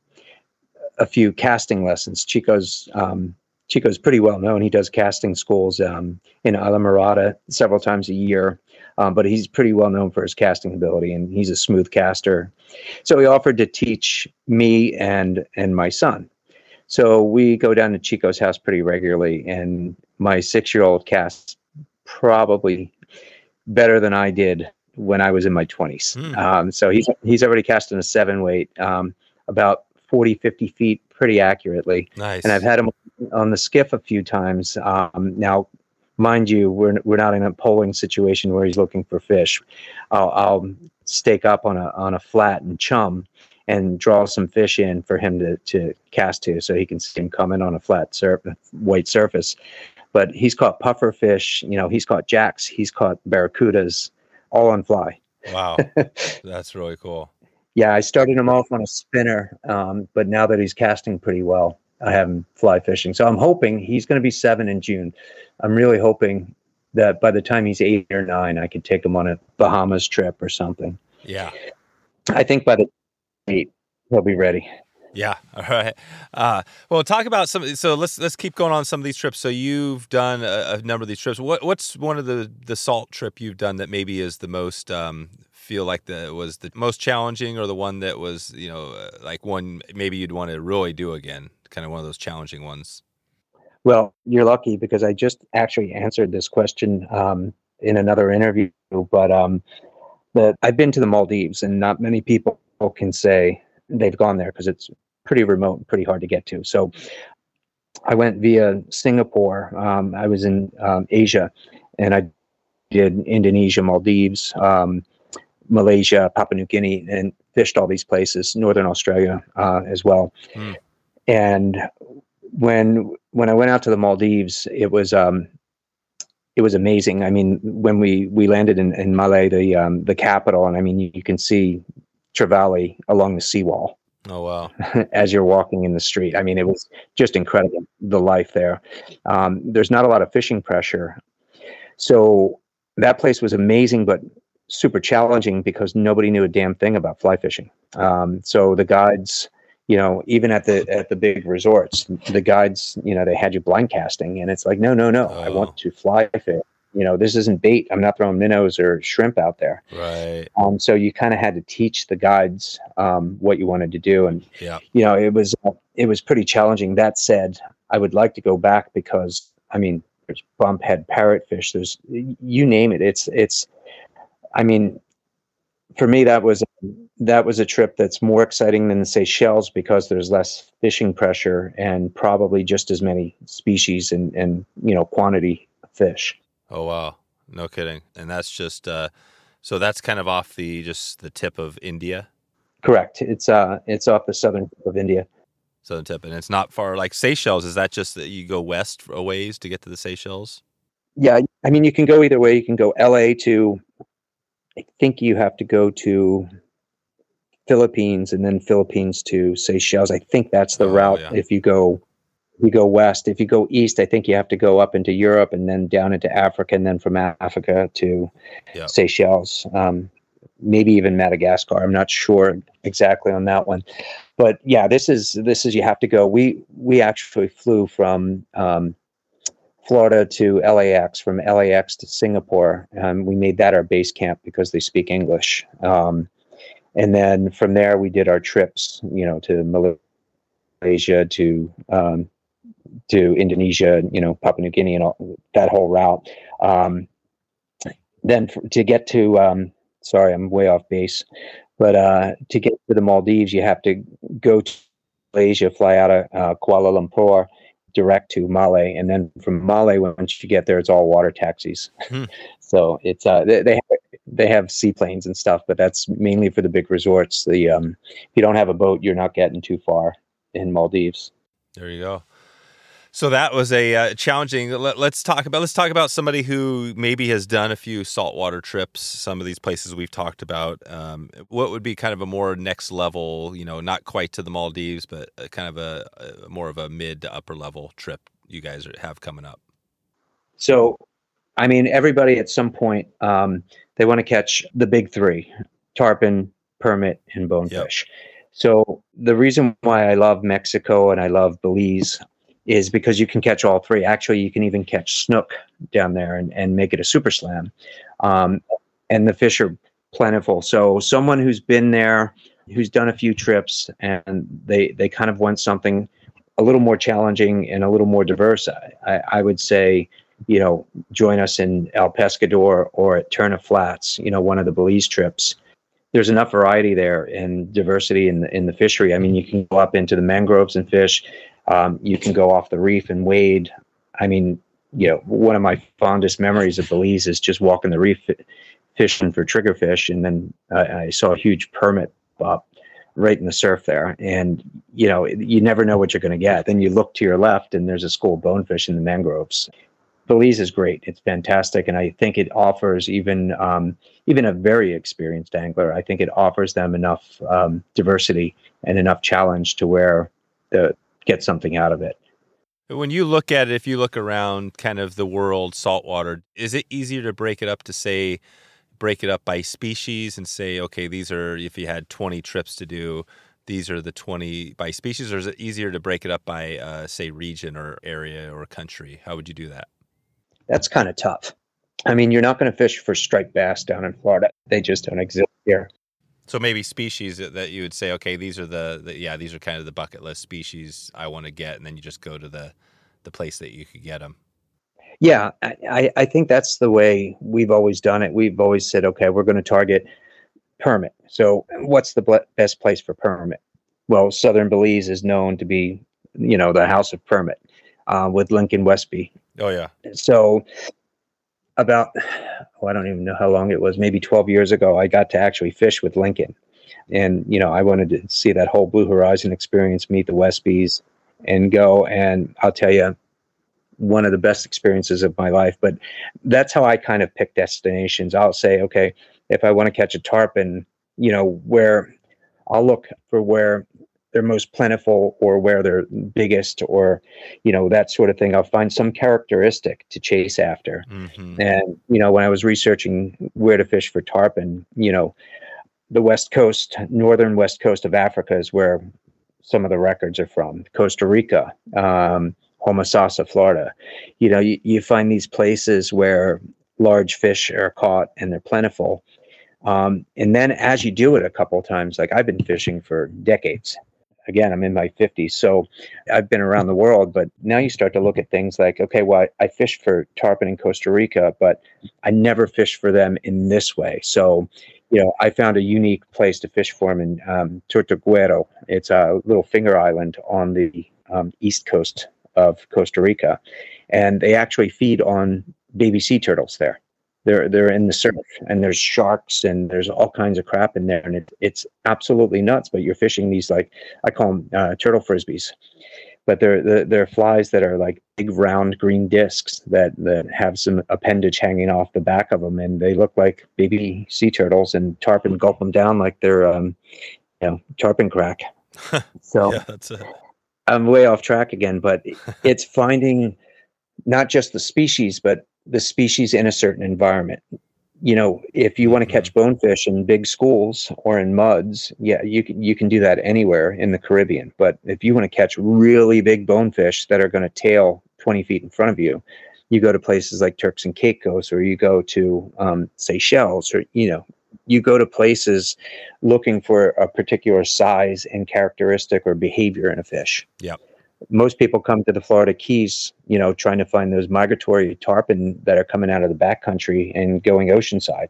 A: a few casting lessons. Chico's, um, Chico's pretty well known. He does casting schools um, in Islamorada several times a year. Um, but he's pretty well known for his casting ability, and he's a smooth caster. So he offered to teach me and and my son. So we go down to Chico's house pretty regularly, and my six-year-old casts probably better than I did when I was in my twenties. Mm. Um, so he's he's already cast in a seven weight, um, about forty, fifty feet, pretty accurately.
B: Nice.
A: And I've had him on the skiff a few times. Um, now, mind you, we're we're not in a polling situation where he's looking for fish. I'll, I'll stake up on a on a flat and chum and draw some fish in for him to, to cast to, so he can see him coming on a flat surf, white surface. But he's caught puffer fish. You know, he's caught jacks. He's caught barracudas, all on fly.
B: Wow, that's really cool.
A: Yeah, I started him off on a spinner, um, but now that he's casting pretty well, I have him fly fishing. So I'm hoping he's going to be seven in June. I'm really hoping that by the time he's eight or nine, I could take him on a Bahamas trip or something.
B: Yeah.
A: I think by the eight, he'll be ready.
B: Yeah. All right. Uh, well, talk about some. So let's let's keep going on some of these trips. So you've done a, a number of these trips. What what's one of the the salt trip you've done that maybe is the most um, feel like the was the most challenging, or the one that was, you know, uh, like one maybe you'd want to really do again? Kind of one of those challenging ones.
A: Well, you're lucky, because I just actually answered this question um, in another interview. But um, the, I've been to the Maldives, and not many people can say they've gone there, because it's pretty remote and pretty hard to get to. So I went via Singapore. Um, I was in um, Asia, and I did Indonesia, Maldives, um, Malaysia, Papua New Guinea, and fished all these places, Northern Australia uh, as well. Mm. And when when I went out to the Maldives, it was um, it was amazing. I mean, when we, we landed in, in Malé, the um, the capital, and I mean, you, you can see Trevally along the seawall.
B: Oh, wow.
A: As you're walking in the street. I mean, it was just incredible, the life there. Um, there's not a lot of fishing pressure. So that place was amazing, but super challenging, because nobody knew a damn thing about fly fishing. Um, so the guides, you know, even at the at the big resorts, the guides, you know, they had you blind casting, and it's like, no, no, no, oh. I want to fly fish. You know, this isn't bait. I'm not throwing minnows or shrimp out there.
B: Right.
A: Um, so you kind of had to teach the guides um, what you wanted to do, and
B: yeah,
A: you know, it was uh, it was pretty challenging. That said, I would like to go back, because I mean, there's bumphead parrotfish. There's, you name it. It's it's. I mean, for me, that was that was a trip that's more exciting than the Seychelles, because there's less fishing pressure and probably just as many species and and you know, quantity of fish.
B: Oh, wow. No kidding. And that's just, uh, so that's kind of off the, just the tip of India?
A: Correct. It's uh, it's off the southern tip of India.
B: Southern tip. And it's not far, like Seychelles, is that just that you go west a ways to get to the Seychelles?
A: Yeah, I mean, you can go either way. You can go L A to, I think you have to go to Philippines and then Philippines to Seychelles. I think that's the
B: Oh,
A: route.
B: yeah.
A: If you go, you go west. If you go east, I think you have to go up into Europe and then down into Africa, and then from Africa to
B: Yep.
A: Seychelles, um, maybe even Madagascar. I'm not sure exactly on that one, but yeah, this is this is you have to go. We we actually flew from um, Florida to L A X, from L A X to Singapore. Um, we made that our base camp because they speak English. Um, and then from there, we did our trips, you know, to Malaysia, to um, to Indonesia, you know, Papua New Guinea, and all that whole route. Um, then f- to get to, um, sorry, I'm way off base, but uh, to get to the Maldives, you have to go to Malaysia, fly out of uh, Kuala Lumpur, direct to Malé, and then from Malé, once you get there, it's all water taxis.
B: Hmm.
A: So it's uh, they they have, they have seaplanes and stuff, but that's mainly for the big resorts. The um, if you don't have a boat, you're not getting too far in Maldives.
B: There you go. So that was a uh, challenging. Let, let's talk about let's talk about somebody who maybe has done a few saltwater trips. Some of these places we've talked about. Um, what would be kind of a more next level? You know, not quite to the Maldives, but a, kind of a, a more of a mid to upper level trip you guys are, have coming up.
A: So, I mean, everybody at some point um, they want to catch the big three: tarpon, permit, and bonefish. Yep. So the reason why I love Mexico and I love Belize is because you can catch all three. Actually, you can even catch snook down there and, and make it a super slam. Um, and the fish are plentiful. So someone who's been there, who's done a few trips, and they, they kind of want something a little more challenging and a little more diverse, I, I would say, you know, join us in El Pescador or at Turner Flats, you know, one of the Belize trips. There's enough variety there and diversity in the, in the fishery. I mean, you can go up into the mangroves and fish. Um, you can go off the reef and wade. I mean, you know, one of my fondest memories of Belize is just walking the reef fishing for triggerfish. And then uh, I saw a huge permit up right in the surf there. And, you know, you never know what you're going to get. Then you look to your left and there's a school of bonefish in the mangroves. Belize is great. It's fantastic. And I think it offers even, um, even a very experienced angler, I think it offers them enough um, diversity and enough challenge to where the, get something out of it.
B: When you look at it, if you look around kind of the world saltwater, is it easier to break it up to say, break it up by species and say, okay, these are, if you had twenty trips to do, these are the twenty by species, or is it easier to break it up by, uh, say, region or area or country? How would you do that?
A: That's kind of tough. I mean, you're not going to fish for striped bass down in Florida. They just don't exist here.
B: So maybe species that you would say, okay, these are the, the yeah, these are kind of the bucket list species I want to get, and then you just go to the, the place that you could get them.
A: Yeah, I, I think that's the way we've always done it. We've always said, okay, we're going to target permit. So what's the ble- best place for permit? Well, Southern Belize is known to be, you know, the house of permit uh, with Lincoln Westby.
B: Oh, yeah.
A: So about, oh, I don't even know how long it was, maybe twelve years ago, I got to actually fish with Lincoln. And, you know, I wanted to see that whole Blue Horizon experience, meet the Westbys and go. And I'll tell you, one of the best experiences of my life. But that's how I kind of pick destinations. I'll say, okay, if I want to catch a tarpon, you know, where I'll look for where they're most plentiful or where they're biggest or, you know, that sort of thing. I'll find some characteristic to chase after. Mm-hmm. And, you know, when I was researching where to fish for tarpon, you know, the West Coast, northern West Coast of Africa is where some of the records are from. Costa Rica, um, Homosassa, Florida. You know, you, you find these places where large fish are caught and they're plentiful. Um, and then as you do it a couple of times, like I've been fishing for decades. Again, I'm in my fifties, so I've been around the world, but now you start to look at things like, okay, well, I, I fished for tarpon in Costa Rica, but I never fished for them in this way. So, you know, I found a unique place to fish for them in um, Tortuguero. It's a little finger island on the um, east coast of Costa Rica, and they actually feed on baby sea turtles there. They're they're in the surf, and there's sharks, and there's all kinds of crap in there, and it, it's absolutely nuts. But you're fishing these, like, I call them uh, turtle frisbees, but they're, they're they're flies that are like big round green discs that that have some appendage hanging off the back of them, and they look like baby sea turtles. And tarpon gulp them down like they're um, you know, tarpon crack. So
B: yeah, that's it.
A: I'm way off track again, but it's finding not just the species, but the species in a certain environment. You know, if you want to catch bonefish in big schools or in muds, yeah, you can you can do that anywhere in the Caribbean. But if you want to catch really big bonefish that are going to tail twenty feet in front of you, you go to places like Turks and Caicos, or you go to um, Seychelles, or, you know, you go to places looking for a particular size and characteristic or behavior in a fish.
B: Yep.
A: Most people come to the Florida Keys, you know, trying to find those migratory tarpon that are coming out of the backcountry and going oceanside.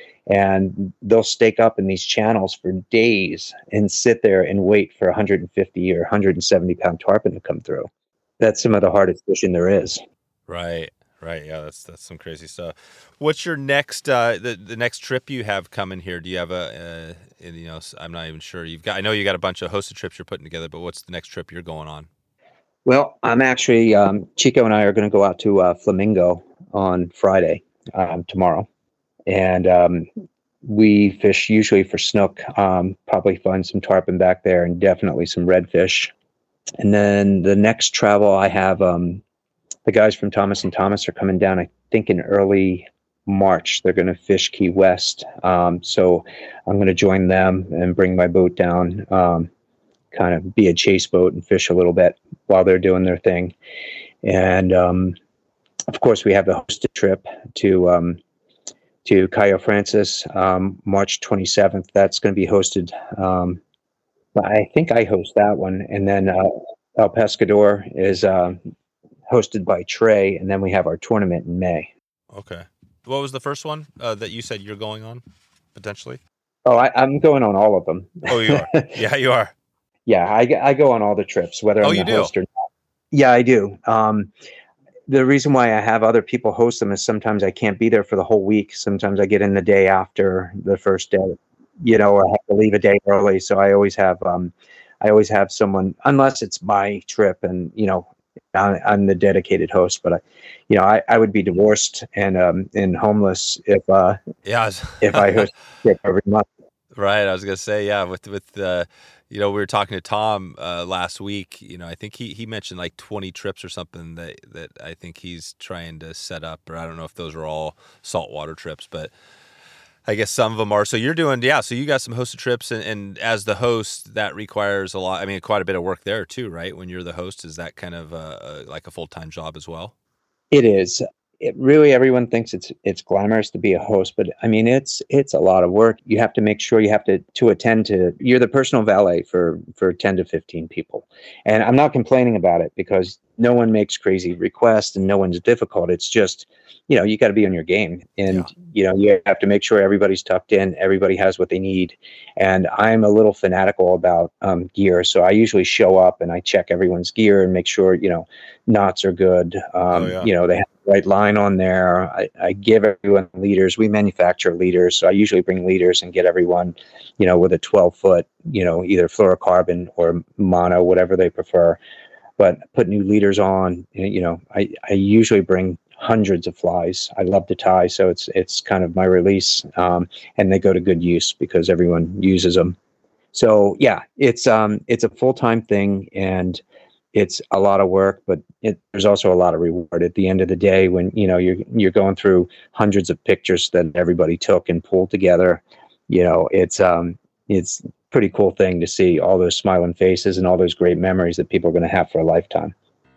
A: And they'll stake up in these channels for days and sit there and wait for one hundred fifty or one hundred seventy pound tarpon to come through. That's some of the hardest fishing there is.
B: Right. Right. Yeah, that's that's some crazy stuff. What's your next uh, the the next trip you have coming here? Do you have a uh, you know, I'm not even sure. You've got I know you got a bunch of hosted trips you're putting together, but what's the next trip you're going on?
A: Well, I'm actually, um, Chico and I are going to go out to uh, Flamingo on Friday, um, tomorrow. And um, we fish usually for snook, um, probably find some tarpon back there, and definitely some redfish. And then the next travel I have, um, the guys from Thomas and Thomas are coming down, I think in early March. They're going to fish Key West. Um, so I'm going to join them and bring my boat down, um, kind of be a chase boat and fish a little bit while they're doing their thing. And um, of course, we have the hosted trip to um, to Cayo Francis, um, March twenty-seventh. That's going to be hosted. Um, I think I host that one. And then uh, El Pescador is uh, hosted by Trey. And then we have our tournament in May.
B: Okay. What was the first one uh, that you said you're going on, potentially?
A: Oh, I, I'm going on all of them.
B: Oh, you are? Yeah, you are.
A: Yeah, I, I go on all the trips, whether I'm
B: oh,
A: the
B: you do?
A: host or not. Yeah, I do. Um, the reason why I have other people host them is sometimes I can't be there for the whole week. Sometimes I get in the day after the first day, you know, or I have to leave a day early. So I always have, um, I always have someone, unless it's my trip and, you know, I'm, I'm the dedicated host. But I, you know, I, I would be divorced and um, and homeless if uh,
B: yeah,
A: if I host a trip every month.
B: Right. I was gonna say, yeah, with with uh, you know, we were talking to Tom uh, last week. You know, I think he, he mentioned like twenty trips or something that that I think he's trying to set up, or I don't know if those are all saltwater trips, but I guess some of them are. So you're doing, yeah. So you got some hosted trips, and, and as the host, that requires a lot. I mean, quite a bit of work there too, right? When you're the host, is that kind of a, a, like a full time job as well?
A: It is. It really, everyone thinks it's it's glamorous to be a host, but I mean, it's it's a lot of work. You have to make sure you have to to attend to. You're the personal valet for for ten to fifteen people, and I'm not complaining about it because no one makes crazy requests and no one's difficult. It's just, you know, you got to be on your game, and yeah. you know, you have to make sure everybody's tucked in, everybody has what they need. And I'm a little fanatical about um, gear, so I usually show up and I check everyone's gear and make sure, you know, knots are good. Um, oh, yeah. You know, they have the right line on there. I, I give everyone leaders. We manufacture leaders, so I usually bring leaders and get everyone, you know, with a twelve foot, you know, either fluorocarbon or mono, whatever they prefer. But put new leaders on. You know, I, I usually bring hundreds of flies. I love to tie, so it's it's kind of my release, um, and they go to good use because everyone uses them. So yeah, it's um it's a full time thing, and it's a lot of work, but it, there's also a lot of reward at the end of the day when, you know, you're you're going through hundreds of pictures that everybody took and pulled together. You know, it's um it's a pretty cool thing to see all those smiling faces and all those great memories that people are going to have for a lifetime.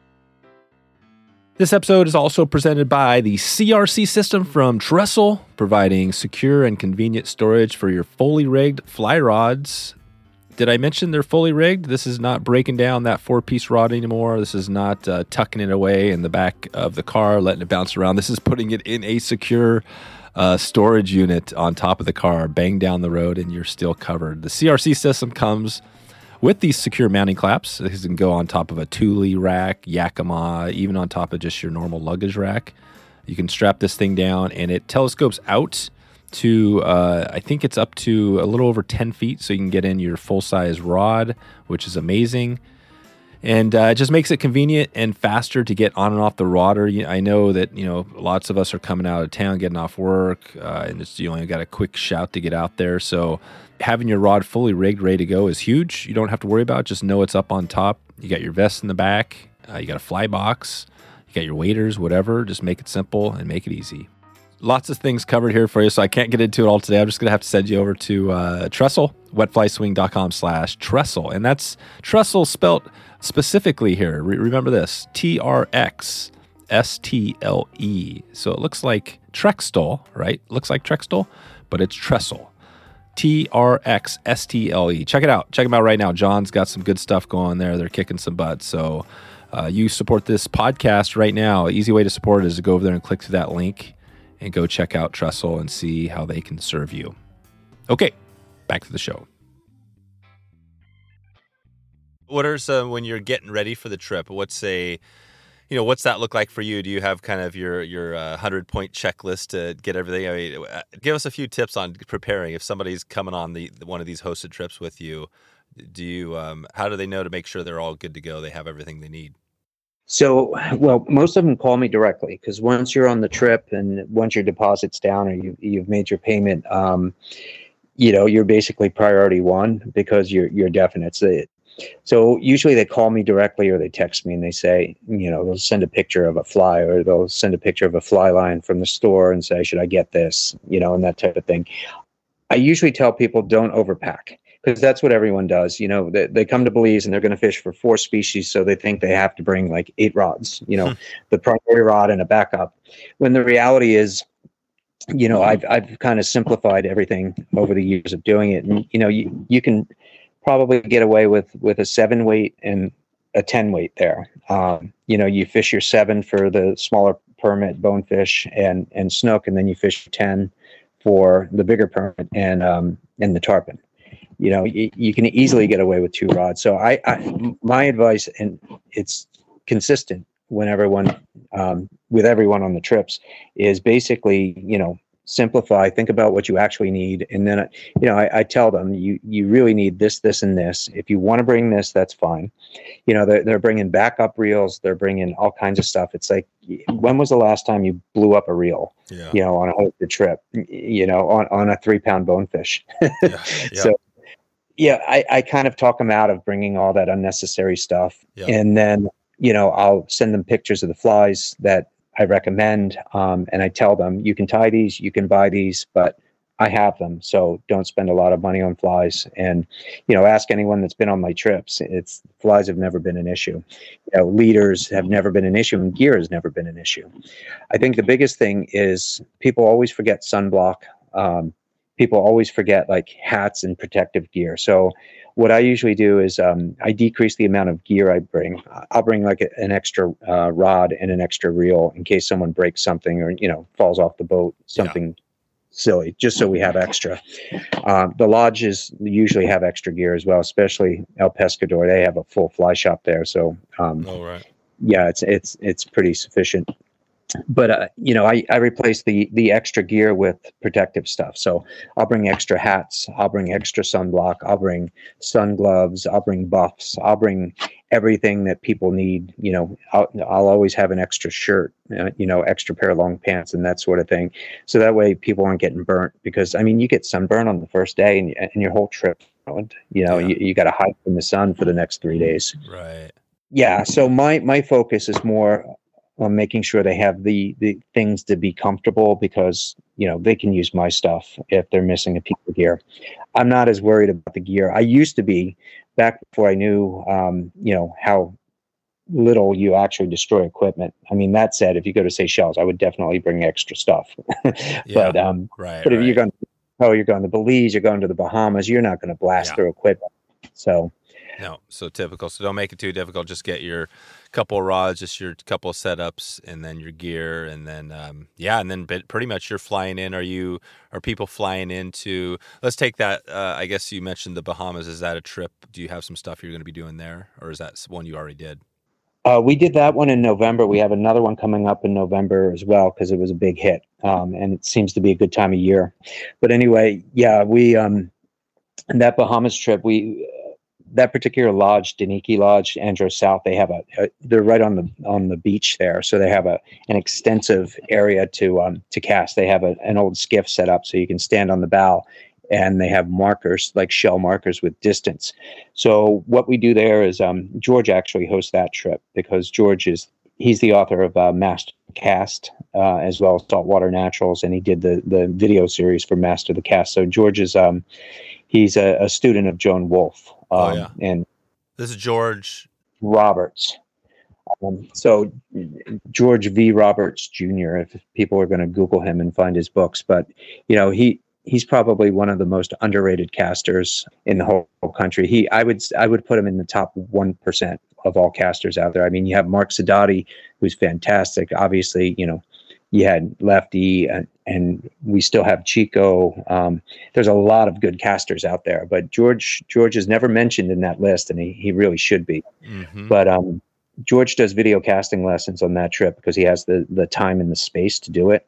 B: This episode is also presented by the C R C system from Trestle, providing secure and convenient storage for your fully rigged fly rods. Did I mention they're fully rigged? This is not breaking down that four-piece rod anymore. This is not uh, tucking it away in the back of the car, letting it bounce around. This is putting it in a secure uh, storage unit on top of the car. Bang down the road, and you're still covered. The C R C system comes with these secure mounting claps. These can go on top of a Thule rack, Yakima, even on top of just your normal luggage rack. You can strap this thing down, and it telescopes out to, uh, I think it's up to a little over ten feet, so you can get in your full-size rod, which is amazing. And uh, it just makes it convenient and faster to get on and off the water. You- I know that, you know, lots of us are coming out of town, getting off work, uh, and it's, you only got a quick shout to get out there. So having your rod fully rigged, ready to go is huge. You don't have to worry about it. Just know it's up on top. You got your vest in the back. Uh, you got a fly box. You got your waders, whatever. Just make it simple and make it easy. Lots of things covered here for you, so I can't get into it all today. I'm just going to have to send you over to uh, Trestle, wetflyswing.com slash Trestle. And that's Trestle spelt specifically here. Re- remember this, T R X S T L E. So it looks like Trextle, right? Looks like Trextle, but it's Trestle. T R X S T L E. Check it out. Check them out right now. John's got some good stuff going there. They're kicking some butt. So uh, you support this podcast right now. Easy way to support it is to go over there and click through that link and go check out Trestle and see how they can serve you. Okay, back to the show. What are some, when you're getting ready for the trip, what's a, you know, what's that look like for you? Do you have kind of your your uh, hundred point checklist to get everything? I mean, uh, give us a few tips on preparing. If somebody's coming on the one of these hosted trips with you, do you, um, how do they know to make sure they're all good to go? They have everything they need.
A: So, well, most of them call me directly because once you're on the trip and once your deposit's down or you, you've made your payment, um, you know, you're basically priority one because you're you're definite. So, so usually they call me directly or they text me and they say, you know, they'll send a picture of a fly or they'll send a picture of a fly line from the store and say, should I get this? You know, and that type of thing. I usually tell people don't overpack. Because that's what everyone does. You know, they, they come to Belize and they're going to fish for four species, so they think they have to bring like eight rods, you know, the primary rod and a backup. When the reality is, you know, I've I've kind of simplified everything over the years of doing it. And, you know, you, you can probably get away with, with a seven weight and a ten weight there. Um, you know, you fish your seven for the smaller permit bonefish and, and snook, and then you fish ten for the bigger permit and um, and the tarpon. You know, you, you can easily get away with two rods. So I, I my advice, and it's consistent when everyone, um, with everyone on the trips, is basically, you know, simplify, think about what you actually need. And then, you know, I, I tell them, you, you really need this, this, and this. If you want to bring this, that's fine. You know, they're, they're bringing backup reels. They're bringing all kinds of stuff. It's like, when was the last time you blew up a reel,
B: Yeah.
A: you know, on a hosted trip, you know, on, on a three pound bonefish?
B: Yeah. Yeah.
A: So, yeah, I, I kind of talk them out of bringing all that unnecessary stuff.
B: Yeah.
A: And then, you know, I'll send them pictures of the flies that I recommend. Um, and I tell them, you can tie these, you can buy these, but I have them. So don't spend a lot of money on flies. And, you know, ask anyone that's been on my trips. It's flies have never been an issue. You know, leaders have never been an issue and gear has never been an issue. I think the biggest thing is people always forget sunblock. Um, People always forget like hats and protective gear. So what I usually do is um, I decrease the amount of gear I bring. I'll bring like a, an extra uh, rod and an extra reel in case someone breaks something or, you know, falls off the boat, something yeah. silly, just so we have extra. Um, the lodges usually have extra gear as well, especially El Pescador. They have a full fly shop there. So um,
B: oh, right.
A: yeah, it's, it's, it's pretty sufficient. But, uh, you know, I, I replace the, the extra gear with protective stuff. So I'll bring extra hats. I'll bring extra sunblock. I'll bring sun gloves. I'll bring buffs. I'll bring everything that people need. You know, I'll, I'll always have an extra shirt, uh, you know, extra pair of long pants and that sort of thing. So that way people aren't getting burnt because, I mean, you get sunburn on the first day and, and your whole trip, you know, yeah. you, you got to hide from the sun for the next three days.
B: Right.
A: Yeah. So my, my focus is more on making sure they have the, the things to be comfortable because, you know, they can use my stuff if they're missing a piece of gear. I'm not as worried about the gear. I used to be back before I knew, um, you know, how little you actually destroy equipment. I mean, that said, if you go to Seychelles, I would definitely bring extra stuff.
B: yeah,
A: but um,
B: right,
A: but if
B: right.
A: you're going, oh, you're going to Belize, you're going to the Bahamas, you're not going to blast
B: yeah.
A: through equipment. So.
B: No, so typical. So don't make it too difficult. Just get your couple of rods, just your couple of setups, and then your gear, and then um, yeah, and then pretty much you're flying in. Are you? Are people flying into? Let's take that. Uh, I guess you mentioned the Bahamas. Is that a trip? Do you have some stuff you're going to be doing there, or is that one you already did?
A: Uh, we did that one in November. We have another one coming up in November as well because it was a big hit, um, and it seems to be a good time of year. But anyway, yeah, we um, and that Bahamas trip, we uh, that particular lodge, Diniki Lodge, Andros South, they have a, a they're right on the on the beach there, so they have a an extensive area to um, to cast. They have a, an old skiff set up so you can stand on the bow. And they have markers, like shell markers with distance. So what we do there is um, George actually hosts that trip because George is, he's the author of uh, Master the Cast, uh, as well as Saltwater Naturals, and he did the the video series for Master the Cast. So George is, um, he's a, a student of Joan Wolfe. Um,
B: oh, yeah.
A: And
B: this is George
A: Roberts. Um, so George V. Roberts Junior, if people are going to Google him and find his books. But, you know, he, he's probably one of the most underrated casters in the whole country. He, I would, I would put him in the top one percent of all casters out there. I mean, you have Mark Sadati, who's fantastic. Obviously, you know, you had Lefty, and, and we still have Chico. Um, there's a lot of good casters out there, but George, George is never mentioned in that list, and he, he really should be. Mm-hmm. But um, George does video casting lessons on that trip because he has the the time and the space to do it.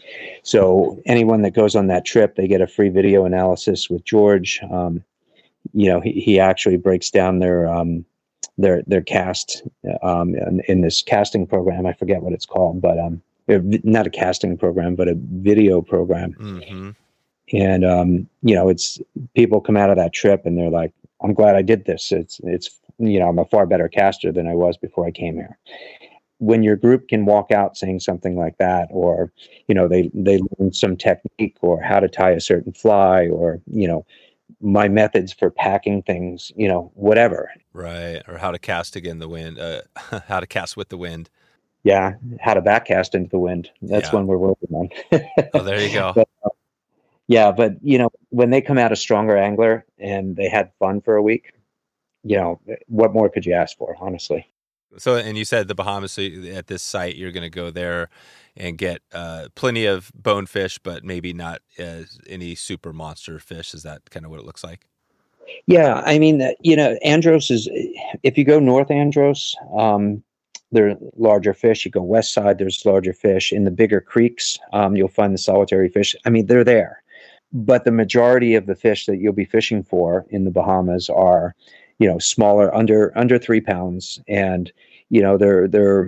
A: So anyone that goes on that trip, they get a free video analysis with George. Um, you know, he, he actually breaks down their um, their their cast um, in, in this casting program. I forget what it's called, but um, not a casting program, but a video program. Mm-hmm. And um, you know, it's people come out of that trip and they're like, "I'm glad I did this. It's it's you know, I'm a far better caster than I was before I came here." When your group can walk out saying something like that, or, you know, they, they learn some technique or how to tie a certain fly, or, you know, my methods for packing things, you know, whatever.
B: Right. Or how to cast again the wind, uh, how to cast with the wind.
A: Yeah. How to backcast into the wind. That's
B: yeah.
A: one we're working on.
B: Oh, there you go.
A: But, uh, yeah. But, you know, when they come out a stronger angler and they had fun for a week, you know, what more could you ask for, honestly?
B: So, and you said the Bahamas, so at this site, you're going to go there and get uh, plenty of bonefish, but maybe not uh, any super monster fish. Is that kind of what it looks like?
A: Yeah. I mean, you know, Andros is, if you go north Andros, um, there are larger fish. You go west side, there's larger fish. In the bigger creeks, um, you'll find the solitary fish. I mean, they're there. But the majority of the fish that you'll be fishing for in the Bahamas are, you know, smaller, under under three pounds, and you know they're they're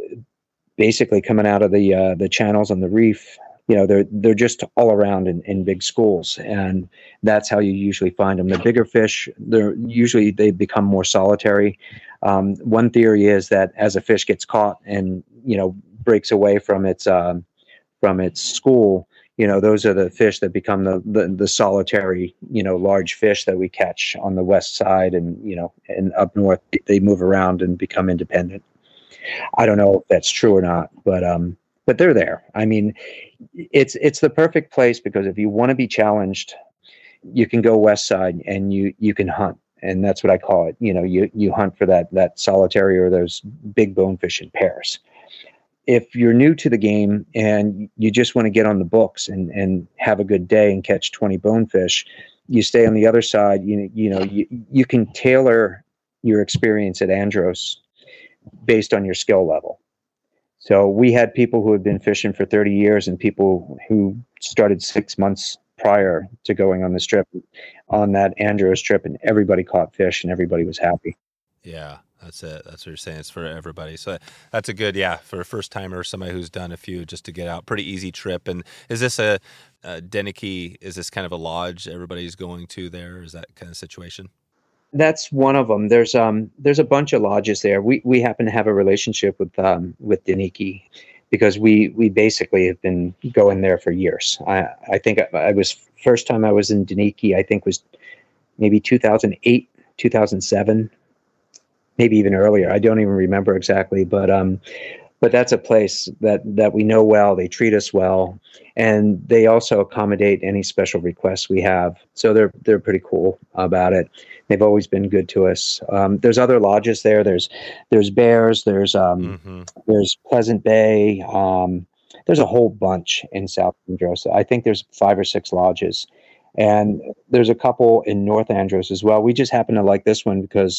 A: basically coming out of the uh, the channels on the reef. You know, they're they're just all around in, in big schools, and that's how you usually find them. The bigger fish, they're usually they become more solitary. Um, one theory is that as a fish gets caught and you know breaks away from its um, from its school, you know, those are the fish that become the, the, the solitary, you know, large fish that we catch on the west side, and, you know, and up north, they move around and become independent. I don't know if that's true or not, but, um, but they're there. I mean, it's, it's the perfect place because if you want to be challenged, you can go west side and you, you can hunt. And that's what I call it. You know, you, you hunt for that, that solitary or those big bonefish in pairs. If you're new to the game and you just want to get on the books and, and have a good day and catch twenty bonefish, you stay on the other side. You, you know, you, you can tailor your experience at Andros based on your skill level. So we had people who had been fishing for thirty years and people who started six months prior to going on this trip, on that Andros trip, and everybody caught fish and everybody was happy.
B: Yeah. That's it. That's what you're saying. It's for everybody. So that's a good, yeah, for a first timer, somebody who's done a few just to get out. Pretty easy trip. And is this a, a Diniki? Is this kind of a lodge everybody's going to there? Is that kind of situation?
A: That's one of them. There's um there's a bunch of lodges there. We we happen to have a relationship with um with Diniki because we we basically have been going there for years. I I think I, I was first time I was in Diniki, I think was maybe two thousand eight, two thousand seven. Maybe even earlier. I don't even remember exactly, but um, but that's a place that, that we know well. They treat us well, and they also accommodate any special requests we have. So they're they're pretty cool about it. They've always been good to us. Um, there's other lodges there. There's there's Bears. There's um, mm-hmm. there's Pleasant Bay. Um, there's a whole bunch in South Andros. I think there's five or six lodges, and there's a couple in North Andros as well. We just happen to like this one because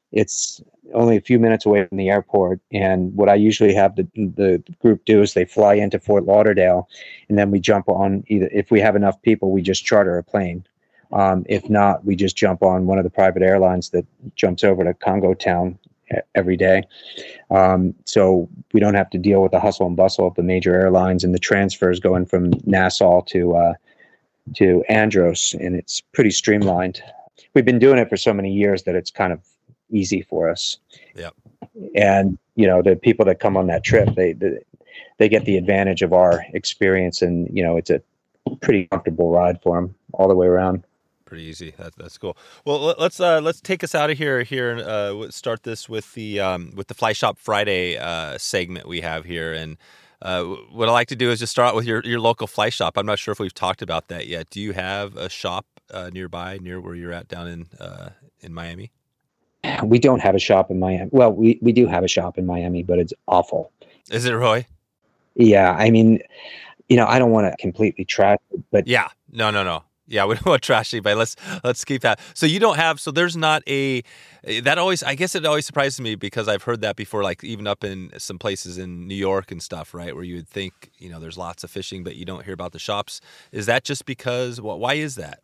A: It's only a few minutes away from the airport. And what I usually have the, the group do is they fly into Fort Lauderdale, and then we jump on either, if we have enough people, we just charter a plane. Um, if not, we just jump on one of the private airlines that jumps over to Congo Town every day. Um, so we don't have to deal with the hustle and bustle of the major airlines and the transfers going from Nassau to uh, to Andros, and it's pretty streamlined. We've been doing it for so many years that it's kind of easy for us.
B: Yep.
A: And you know, the people that come on that trip, they they, they get the advantage of our experience, and you know, it's a pretty comfortable ride for them all the way around.
B: Pretty easy. That, that's cool. Well, let's uh, let's take us out of here. Here and uh, start this with the um, with the Fly Shop Friday uh, segment we have here. And uh, what I like to do is just start out with your, your local fly shop. I'm not sure if we've talked about that yet. Do you have a shop uh, nearby, near where you're at down in uh, in Miami?
A: We don't have a shop in Miami. Well, we we do have a shop in Miami, but it's awful.
B: Is it, Roy?
A: Yeah, I mean, you know, I don't want to completely trash it, but
B: yeah, no, no, no. Yeah, we don't want to trash anybody. Let's let's keep that. So you don't have. So there's not a. That always. I guess it always surprises me because I've heard that before. Like even up in some places in New York and stuff, right, where you would think you know there's lots of fishing, but you don't hear about the shops. Is that just because? Well, why is that?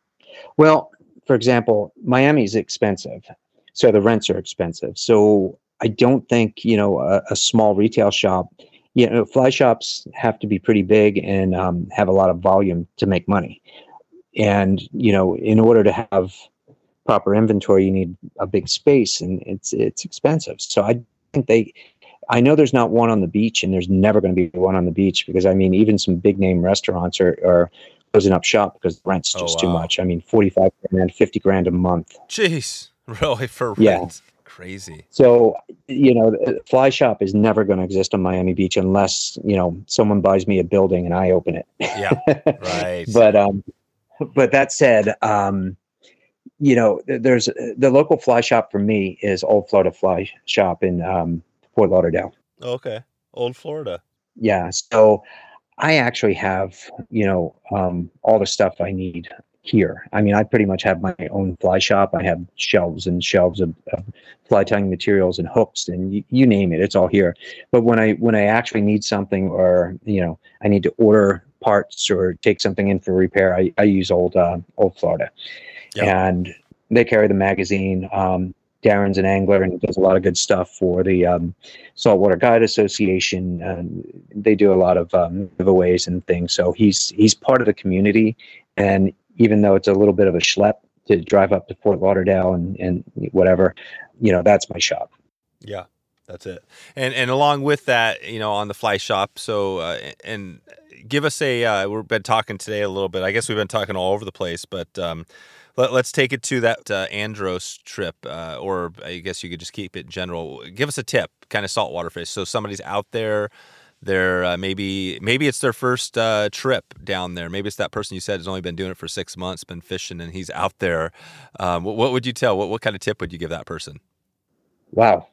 A: Well, for example, Miami's expensive, so the rents are expensive. So I don't think you know a, a small retail shop. You know, fly shops have to be pretty big and um, have a lot of volume to make money. And, you know, in order to have proper inventory, you need a big space, and it's it's expensive. So I think they, I know there's not one on the beach, and there's never going to be one on the beach because, I mean, even some big name restaurants are, are closing up shop because the rent's just
B: oh, wow.
A: too much. I mean, forty-five grand, fifty grand a month.
B: Jeez, really, for rent?
A: Yeah.
B: Crazy.
A: So, you know, fly shop is never going to exist on Miami Beach unless, you know, someone buys me a building and I open it.
B: Yeah, right.
A: But, um, But that said, um, you know, there's the local fly shop for me is Old Florida Fly Shop in um, Fort Lauderdale.
B: Okay. Old Florida.
A: Yeah. So I actually have, you know, um, all the stuff I need here. I mean, I pretty much have my own fly shop. I have shelves and shelves of, of fly tying materials and hooks and you, you name it, it's all here. But when I when I actually need something, or you know, I need to order parts or take something in for repair, I, I use old uh, Old Florida. Yep. And they carry the magazine. Um, Darren's an angler and does a lot of good stuff for the um, Saltwater Guide Association. And they do a lot of um, giveaways and things. So he's he's part of the community. And even though it's a little bit of a schlep to drive up to Fort Lauderdale and, and whatever, you know, that's my shop.
B: Yeah, that's it. And and along with that, you know, on the fly shop. So uh, and give us a. Uh, we've been talking today a little bit. I guess we've been talking all over the place, but um, let, let's take it to that uh, Andros trip, uh, or I guess you could just keep it general. Give us a tip, kind of saltwater fish. So somebody's out there. They're uh, maybe maybe it's their first uh, trip down there. Maybe it's that person you said has only been doing it for six months, been fishing, and he's out there. Um, what, what would you tell? What what kind of tip would you give that person?
A: Wow,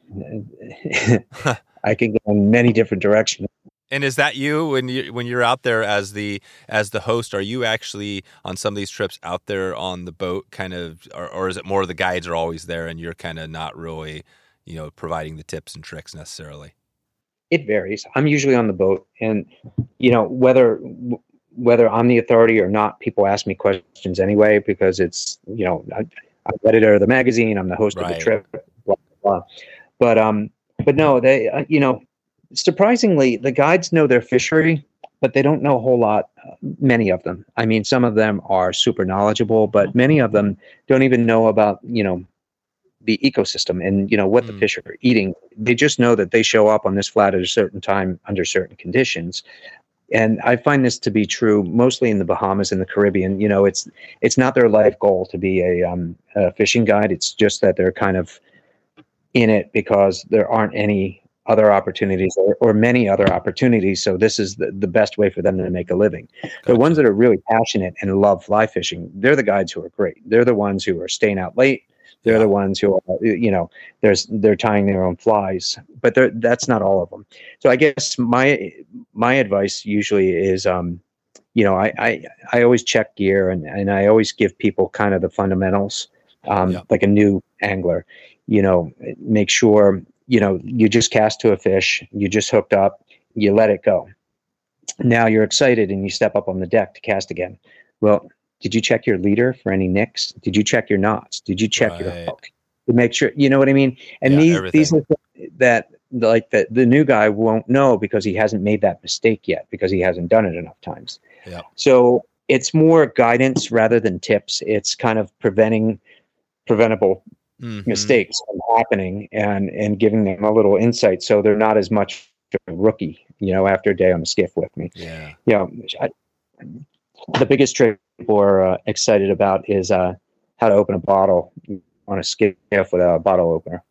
A: I can go in many different directions.
B: And is that you when you when you're out there as the as the host? Are you actually on some of these trips out there on the boat, kind of, or, or is it more the guides are always there and you're kind of not really, you know, providing the tips and tricks necessarily?
A: It varies. I'm usually on the boat, and you know, whether whether I'm the authority or not, people ask me questions anyway because it's, you know, I, I'm the editor of the magazine, I'm the host right. of the trip, blah, blah, blah. But um, but no, they, uh, you know, surprisingly, the guides know their fishery, but they don't know a whole lot. Uh, many of them. I mean, some of them are super knowledgeable, but many of them don't even know about, you know, the ecosystem and, you know, what mm. the fish are eating. They just know that they show up on this flat at a certain time under certain conditions. And I find this to be true mostly in the Bahamas and the Caribbean. You know, it's it's not their life goal to be a, um, a fishing guide. It's just that they're kind of in it because there aren't any other opportunities or, or many other opportunities. So this is the, the best way for them to make a living. Gotcha. The ones that are really passionate and love fly fishing, they're the guides who are great. They're the ones who are staying out late. They're the ones who are, you know, there's they're tying their own flies, but that's not all of them. So I guess my my advice usually is, um, you know, I, I I always check gear and and I always give people kind of the fundamentals. um,
B: Yep.
A: like a new angler. You know, make sure, you know, you just cast to a fish, you just hooked up, you let it go. Now you're excited and you step up on the deck to cast again. Well, did you check your leader for any nicks? Did you check your knots? Did you check your
B: Right.
A: hook to make sure, you know what I mean? And
B: Yeah,
A: these
B: everything.
A: these are things that like that the new guy won't know because he hasn't made that mistake yet, because he hasn't done it enough times.
B: Yep.
A: So it's more guidance rather than tips. It's kind of preventing preventable
B: Mhm.
A: mistakes from happening, and and giving them a little insight so they're not as much of a rookie, you know, after a day on the skiff with me.
B: Yeah.
A: You know, I, the biggest trick people are uh, excited about is uh, how to open a bottle on a skiff with a bottle opener.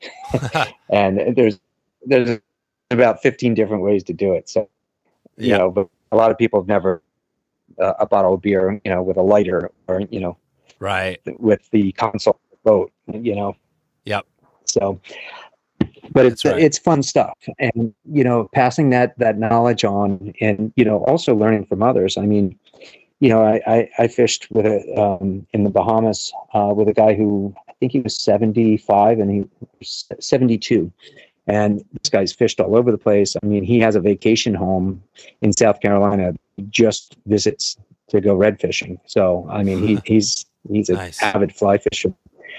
A: And there's there's about fifteen different ways to do it. So, you
B: Yeah.
A: know, but a lot of people have never uh, a bottle of beer, you know, with a lighter, or, you know,
B: Right.
A: with the console of the boat, you know.
B: Yep.
A: So, but it's
B: That's right.
A: it's fun stuff, and you know, passing that that knowledge on, and you know, also learning from others. I mean, you know, I I, I fished with a um, in the Bahamas uh, with a guy who I think he was seventy-five and he was seventy-two, and this guy's fished all over the place. I mean, he has a vacation home in South Carolina, just visits to go red fishing. So I mean, he he's he's an
B: Nice.
A: avid fly fisher,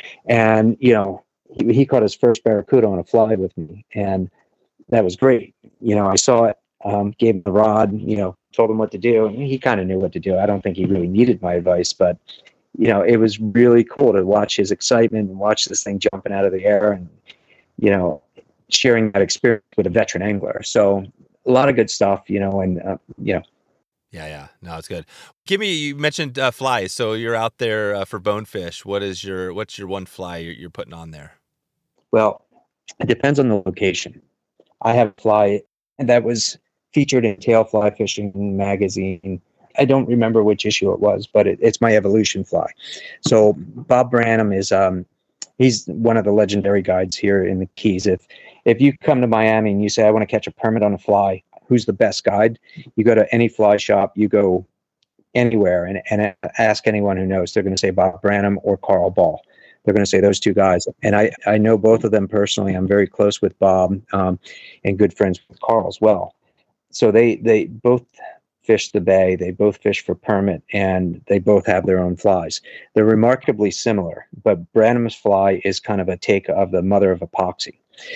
A: and you know, he, he caught his first barracuda on a fly with me, and that was great. You know, I saw it, um, gave him the rod, you know, told him what to do, and he kind of knew what to do. I don't think he really needed my advice, but you know, it was really cool to watch his excitement and watch this thing jumping out of the air, and you know, sharing that experience with a veteran angler. So a lot of good stuff, you know, and uh, you know.
B: Yeah, yeah. No, it's good. Give me. You mentioned uh, flies, so you're out there uh, for bonefish. What is your what's your one fly you're, you're putting on there?
A: Well, it depends on the location. I have a fly that was featured in Tail Fly Fishing magazine. I don't remember which issue it was, but it, it's my evolution fly. So Bob Branham is um, he's one of the legendary guides here in the Keys. If if you come to Miami and you say, I want to catch a permit on a fly, who's the best guide? You go to any fly shop, you go anywhere, and, and ask anyone who knows. They're going to say Bob Branham or Carl Ball. They're going to say those two guys. And I, I know both of them personally. I'm very close with Bob, um, and good friends with Carl as well. So they, they both fish the bay. They both fish for permit, and they both have their own flies. They're remarkably similar, but Branham's fly is kind of a take of the mother of epoxy.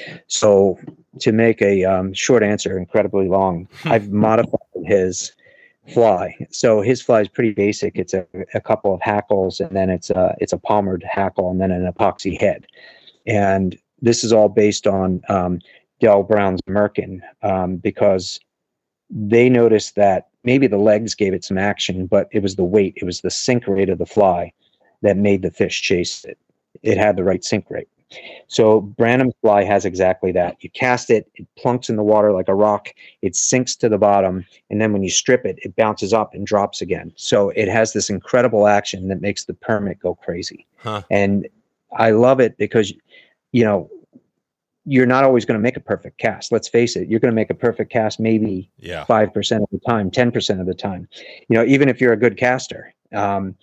A: So to make a um, short answer incredibly long, I've modified his fly. So his fly is pretty basic. It's a, a couple of hackles, and then it's a it's a palmered hackle, and then an epoxy head. And this is all based on um, Del Brown's Merkin, um, because they noticed that maybe the legs gave it some action, but it was the weight, it was the sink rate of the fly that made the fish chase it. It had the right sink rate. So Branham's fly has exactly that. You cast it, it plunks in the water like a rock, it sinks to the bottom, and then when you strip it, it bounces up and drops again. So it has this incredible action that makes the permit go crazy.
B: Huh.
A: And I love it because, you know, you're not always going to make a perfect cast. Let's face it, you're going to make a perfect cast maybe
B: Yeah.
A: five percent of the time, ten percent of the time, you know, even if you're a good caster. Um,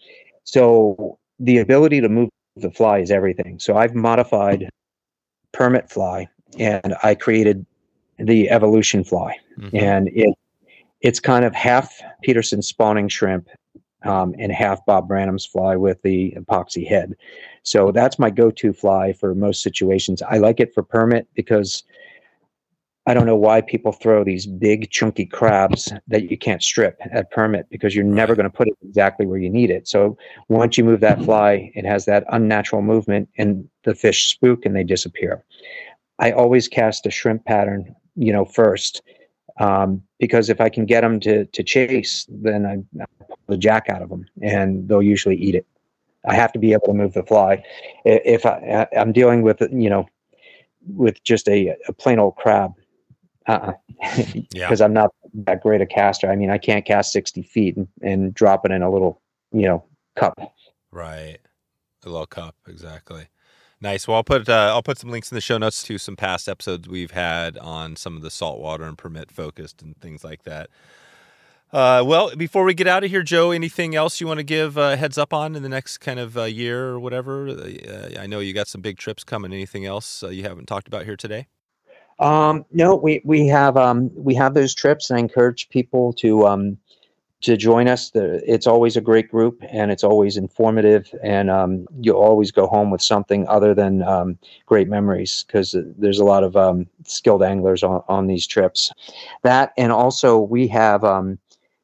A: so the ability to move the fly is everything. So I've modified permit fly, and I created the evolution fly.
B: Mhm.
A: And it it's kind of half Peterson spawning shrimp, um, and half Bob Branham's fly with the epoxy head. So that's my go-to fly for most situations. I like it for permit because I don't know why people throw these big chunky crabs that you can't strip at permit, because you're never
B: Right.
A: going to put it exactly where you need it. So once you move that fly, it has that unnatural movement, and the fish spook and they disappear. I always cast a shrimp pattern, you know, first, um, because if I can get them to to chase, then I, I pull the jack out of them, and they'll usually eat it. I have to be able to move the fly. I- If I, I- I'm dealing with, you know, with just a, a plain old crab, uh-uh.
B: Yeah.
A: Because I'm not that great a caster. I mean, I can't cast sixty feet and, and drop it in a little, you know, cup.
B: Right. A little cup, exactly. Nice. Well, I'll put uh, I'll put some links in the show notes to some past episodes we've had on some of the saltwater and permit focused and things like that. Uh, well, before we get out of here, Joe, anything else you want to give a heads up on in the next kind of uh, year or whatever? Uh, I know you got some big trips coming. Anything else uh, you haven't talked about here today?
A: Um, no, we we have um, we have those trips, and I encourage people to um, to join us. The, it's always a great group, and it's always informative, and um, you'll always go home with something other than um, great memories, because there's a lot of um, skilled anglers on, on these trips. That, and also we have um,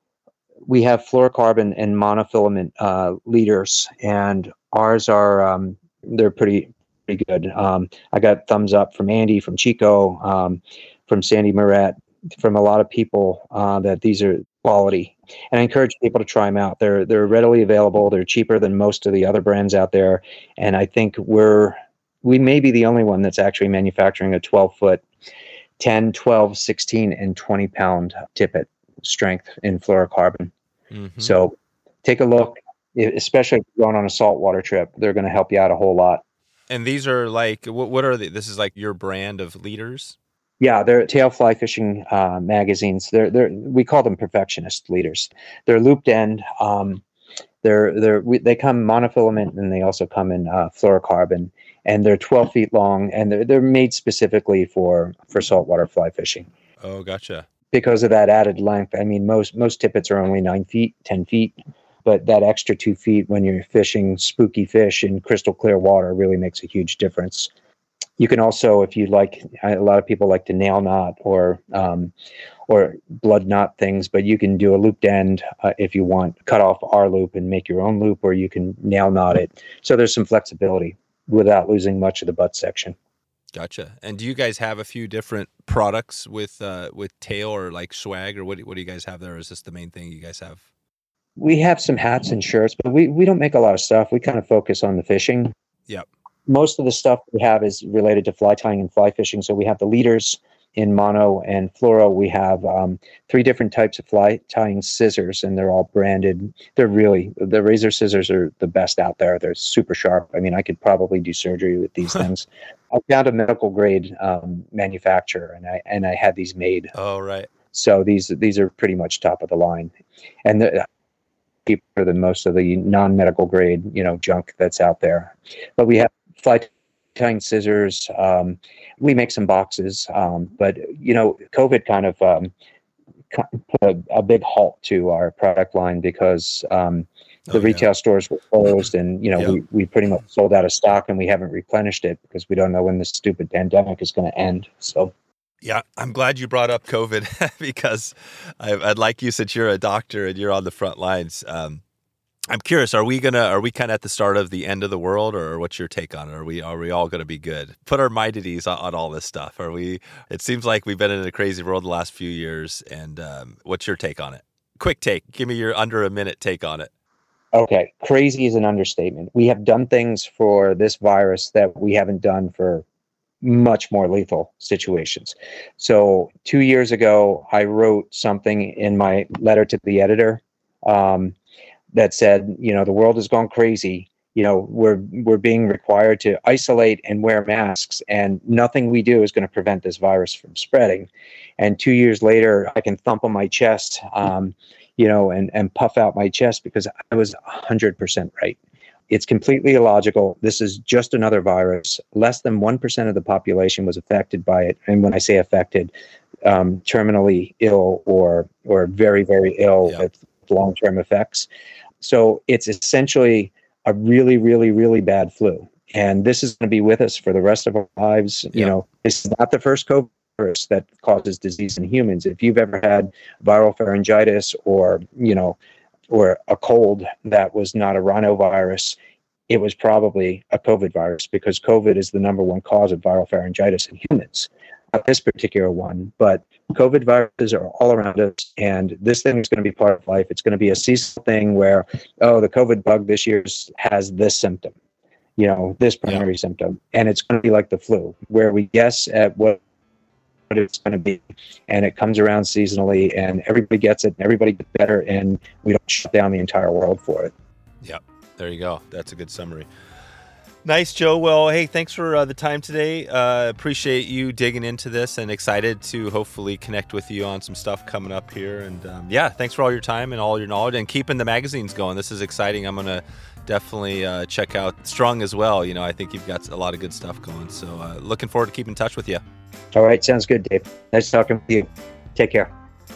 A: we have fluorocarbon and monofilament uh, leaders, and ours are um, they're pretty pretty good. Um, I got thumbs up from Andy, from Chico, um, from Sandy Moret, from a lot of people uh, that these are quality. And I encourage people to try them out. They're they're readily available. They're cheaper than most of the other brands out there, and I think we're we may be the only one that's actually manufacturing a twelve foot, ten, twelve, sixteen, and twenty pound tippet strength in fluorocarbon. Mm-hmm. So take a look, especially if you're going on a saltwater trip. They're going to help you out a whole lot.
B: And these are like, what, what are they? This is like your brand of leaders?
A: Yeah, they're tail fly fishing uh, magazines. They're they're we call them perfectionist leaders. They're looped end. Um, they're they're we, they come monofilament, and they also come in uh, fluorocarbon, and they're twelve feet long, and they're they're made specifically for for saltwater fly fishing.
B: Oh, gotcha.
A: Because of that added length. I mean, most most tippets are only nine feet, ten feet. But that extra two feet when you're fishing spooky fish in crystal clear water really makes a huge difference. You can also, if you like, a lot of people like to nail knot or um, or blood knot things, but you can do a looped end uh, if you want. Cut off our loop and make your own loop, or you can nail knot it. So there's some flexibility without losing much of the butt section.
B: Gotcha. And do you guys have a few different products with uh, with tail or like swag, or what? What do you guys have there? Or is this the main thing you guys have?
A: We have some hats and shirts, but we, we don't make a lot of stuff. We kind of focus on the fishing.
B: Yep.
A: Most of the stuff we have is related to fly tying and fly fishing. So we have the leaders in mono and fluoro. We have um, three different types of fly tying scissors, and they're all branded. They're really, the razor scissors are the best out there. They're super sharp. I mean, I could probably do surgery with these things. I found a medical grade um, manufacturer, and I and I had these made.
B: Oh, right.
A: So these these are pretty much top of the line, and the, cheaper than most of the non-medical grade, you know, junk that's out there. But we have fly tying scissors. Um, we make some boxes, um, but you know, COVID kind of um, put a, a big halt to our product line because um, the oh, retail yeah. stores were closed, and you know, yeah. we we pretty much sold out of stock, and we haven't replenished it because we don't know when this stupid pandemic is going to end. So.
B: Yeah, I'm glad you brought up COVID because I, I'd like you, since you're a doctor and you're on the front lines. Um, I'm curious, are we gonna are we kind of at the start of the end of the world, or what's your take on it? Are we are we all gonna be good? Put our mind at ease on, on all this stuff. Are we? It seems like we've been in a crazy world the last few years. And um, what's your take on it? Quick take. Give me your under a minute take on it.
A: Okay, crazy is an understatement. We have done things for this virus that we haven't done for much more lethal situations. So two years ago, I wrote something in my letter to the editor um, that said, you know, the world has gone crazy. You know, we're we're being required to isolate and wear masks, and nothing we do is going to prevent this virus from spreading. And two years later, I can thump on my chest, um, you know, and, and puff out my chest because I was one hundred percent right. It's completely illogical. This is just another virus. Less than one percent of the population was affected by it. And when I say affected, um, terminally ill or or very, very ill yeah. with long-term effects. So it's essentially a really, really, really bad flu. And this is going to be with us for the rest of our lives. Yeah. You know, this is not the first COVID virus that causes disease in humans. If you've ever had viral pharyngitis or, you know, or a cold that was not a rhinovirus, it was probably a COVID virus, because COVID is the number one cause of viral pharyngitis in humans. Not this particular one, but COVID viruses are all around us, and this thing is going to be part of life. It's going to be a seasonal thing where, oh, the COVID bug this year has this symptom, you know, this primary yeah. symptom, and it's going to be like the flu, where we guess at what what it's going to be, and it comes around seasonally, and everybody gets it, and everybody gets better, and we don't shut down the entire world for it.
B: Yep, there you go. That's a good summary. Nice, Joe. Well, hey, thanks for uh, the time today. Uh, appreciate you digging into this and excited to hopefully connect with you on some stuff coming up here. And um, yeah, thanks for all your time and all your knowledge and keeping the magazines going. This is exciting. I'm going to definitely uh, check out Strung as well. You know, I think you've got a lot of good stuff going. So uh, looking forward to keeping in touch with you.
A: All right. Sounds good, Dave. Nice talking with you. Take care.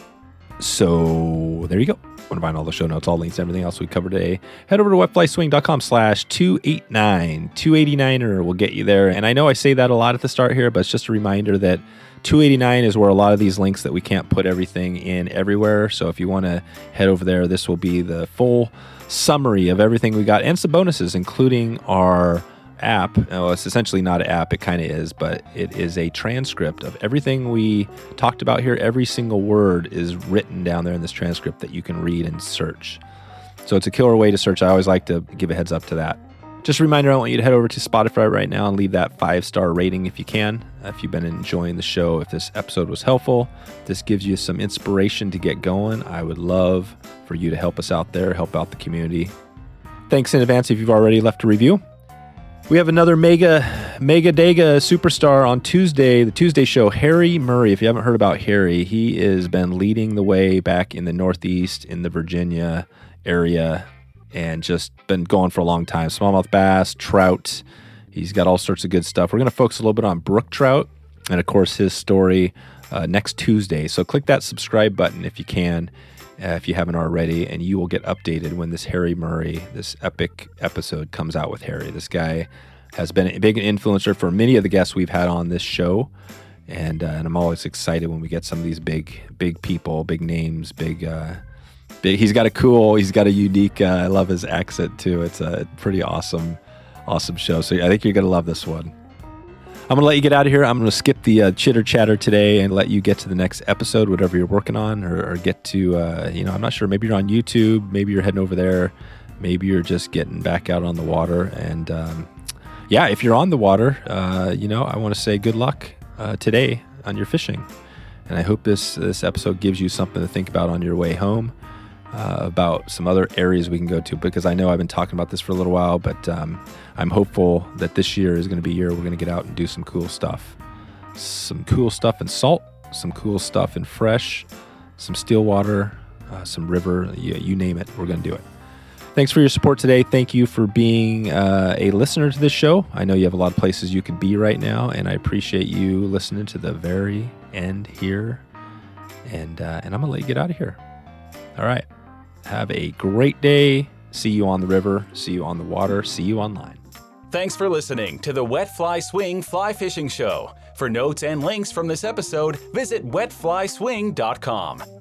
B: So there you go. Want to find all the show notes, all links, everything else we covered today, head over to wet fly swing dot com slash two eighty-nine. two eighty-niner will get you there. And I know I say that a lot at the start here, but it's just a reminder that two eighty-nine is where a lot of these links that we can't put everything in everywhere. So if you want to head over there, this will be the full summary of everything we got and some bonuses, including our app. Well, it's essentially not an app, it kind of is, but it is a transcript of everything we talked about here. Every single word is written down there in this transcript that you can read and search. So it's a killer way to search. I always like to give a heads up to that. Just a reminder, I want you to head over to Spotify right now and leave that five-star rating if you can. If you've been enjoying the show, if this episode was helpful, if this gives you some inspiration to get going, I would love for you to help us out there, help out the community. Thanks in advance if you've already left a review. We have another mega, mega dega superstar on Tuesday, the Tuesday show, Harry Murray. If you haven't heard about Harry, he has been leading the way back in the Northeast, in the Virginia area, and just been going for a long time. Smallmouth bass, trout. He's got all sorts of good stuff. We're going to focus a little bit on brook trout and, of course, his story uh, next Tuesday. So click that subscribe button if you can. Uh, if you haven't already, and you will get updated when this Harry Murray, this epic episode comes out with Harry. This guy has been a big influencer for many of the guests we've had on this show, and uh, and I'm always excited when we get some of these big, big people, big names, big, uh, big. He's got a cool, he's got a unique. Uh, I love his accent too. It's a pretty awesome, awesome show. So I think you're gonna love this one. I'm going to let you get out of here. I'm going to skip the uh, chitter chatter today and let you get to the next episode, whatever you're working on, or, or get to, uh, you know, I'm not sure. Maybe you're on YouTube. Maybe you're heading over there. Maybe you're just getting back out on the water. And um, yeah, if you're on the water, uh, you know, I want to say good luck uh, today on your fishing. And I hope this, this episode gives you something to think about on your way home, uh, about some other areas we can go to, because I know I've been talking about this for a little while, but um, I'm hopeful that this year is going to be a year we're going to get out and do some cool stuff. Some cool stuff in salt, some cool stuff in fresh, some still water, uh, some river, you, you name it, we're going to do it. Thanks for your support today. Thank you for being uh, a listener to this show. I know you have a lot of places you could be right now, and I appreciate you listening to the very end here. And, uh, and I'm going to let you get out of here. All right. Have a great day. See you on the river. See you on the water. See you online.
C: Thanks for listening to the Wet Fly Swing Fly Fishing Show. For notes and links from this episode, visit wet fly swing dot com.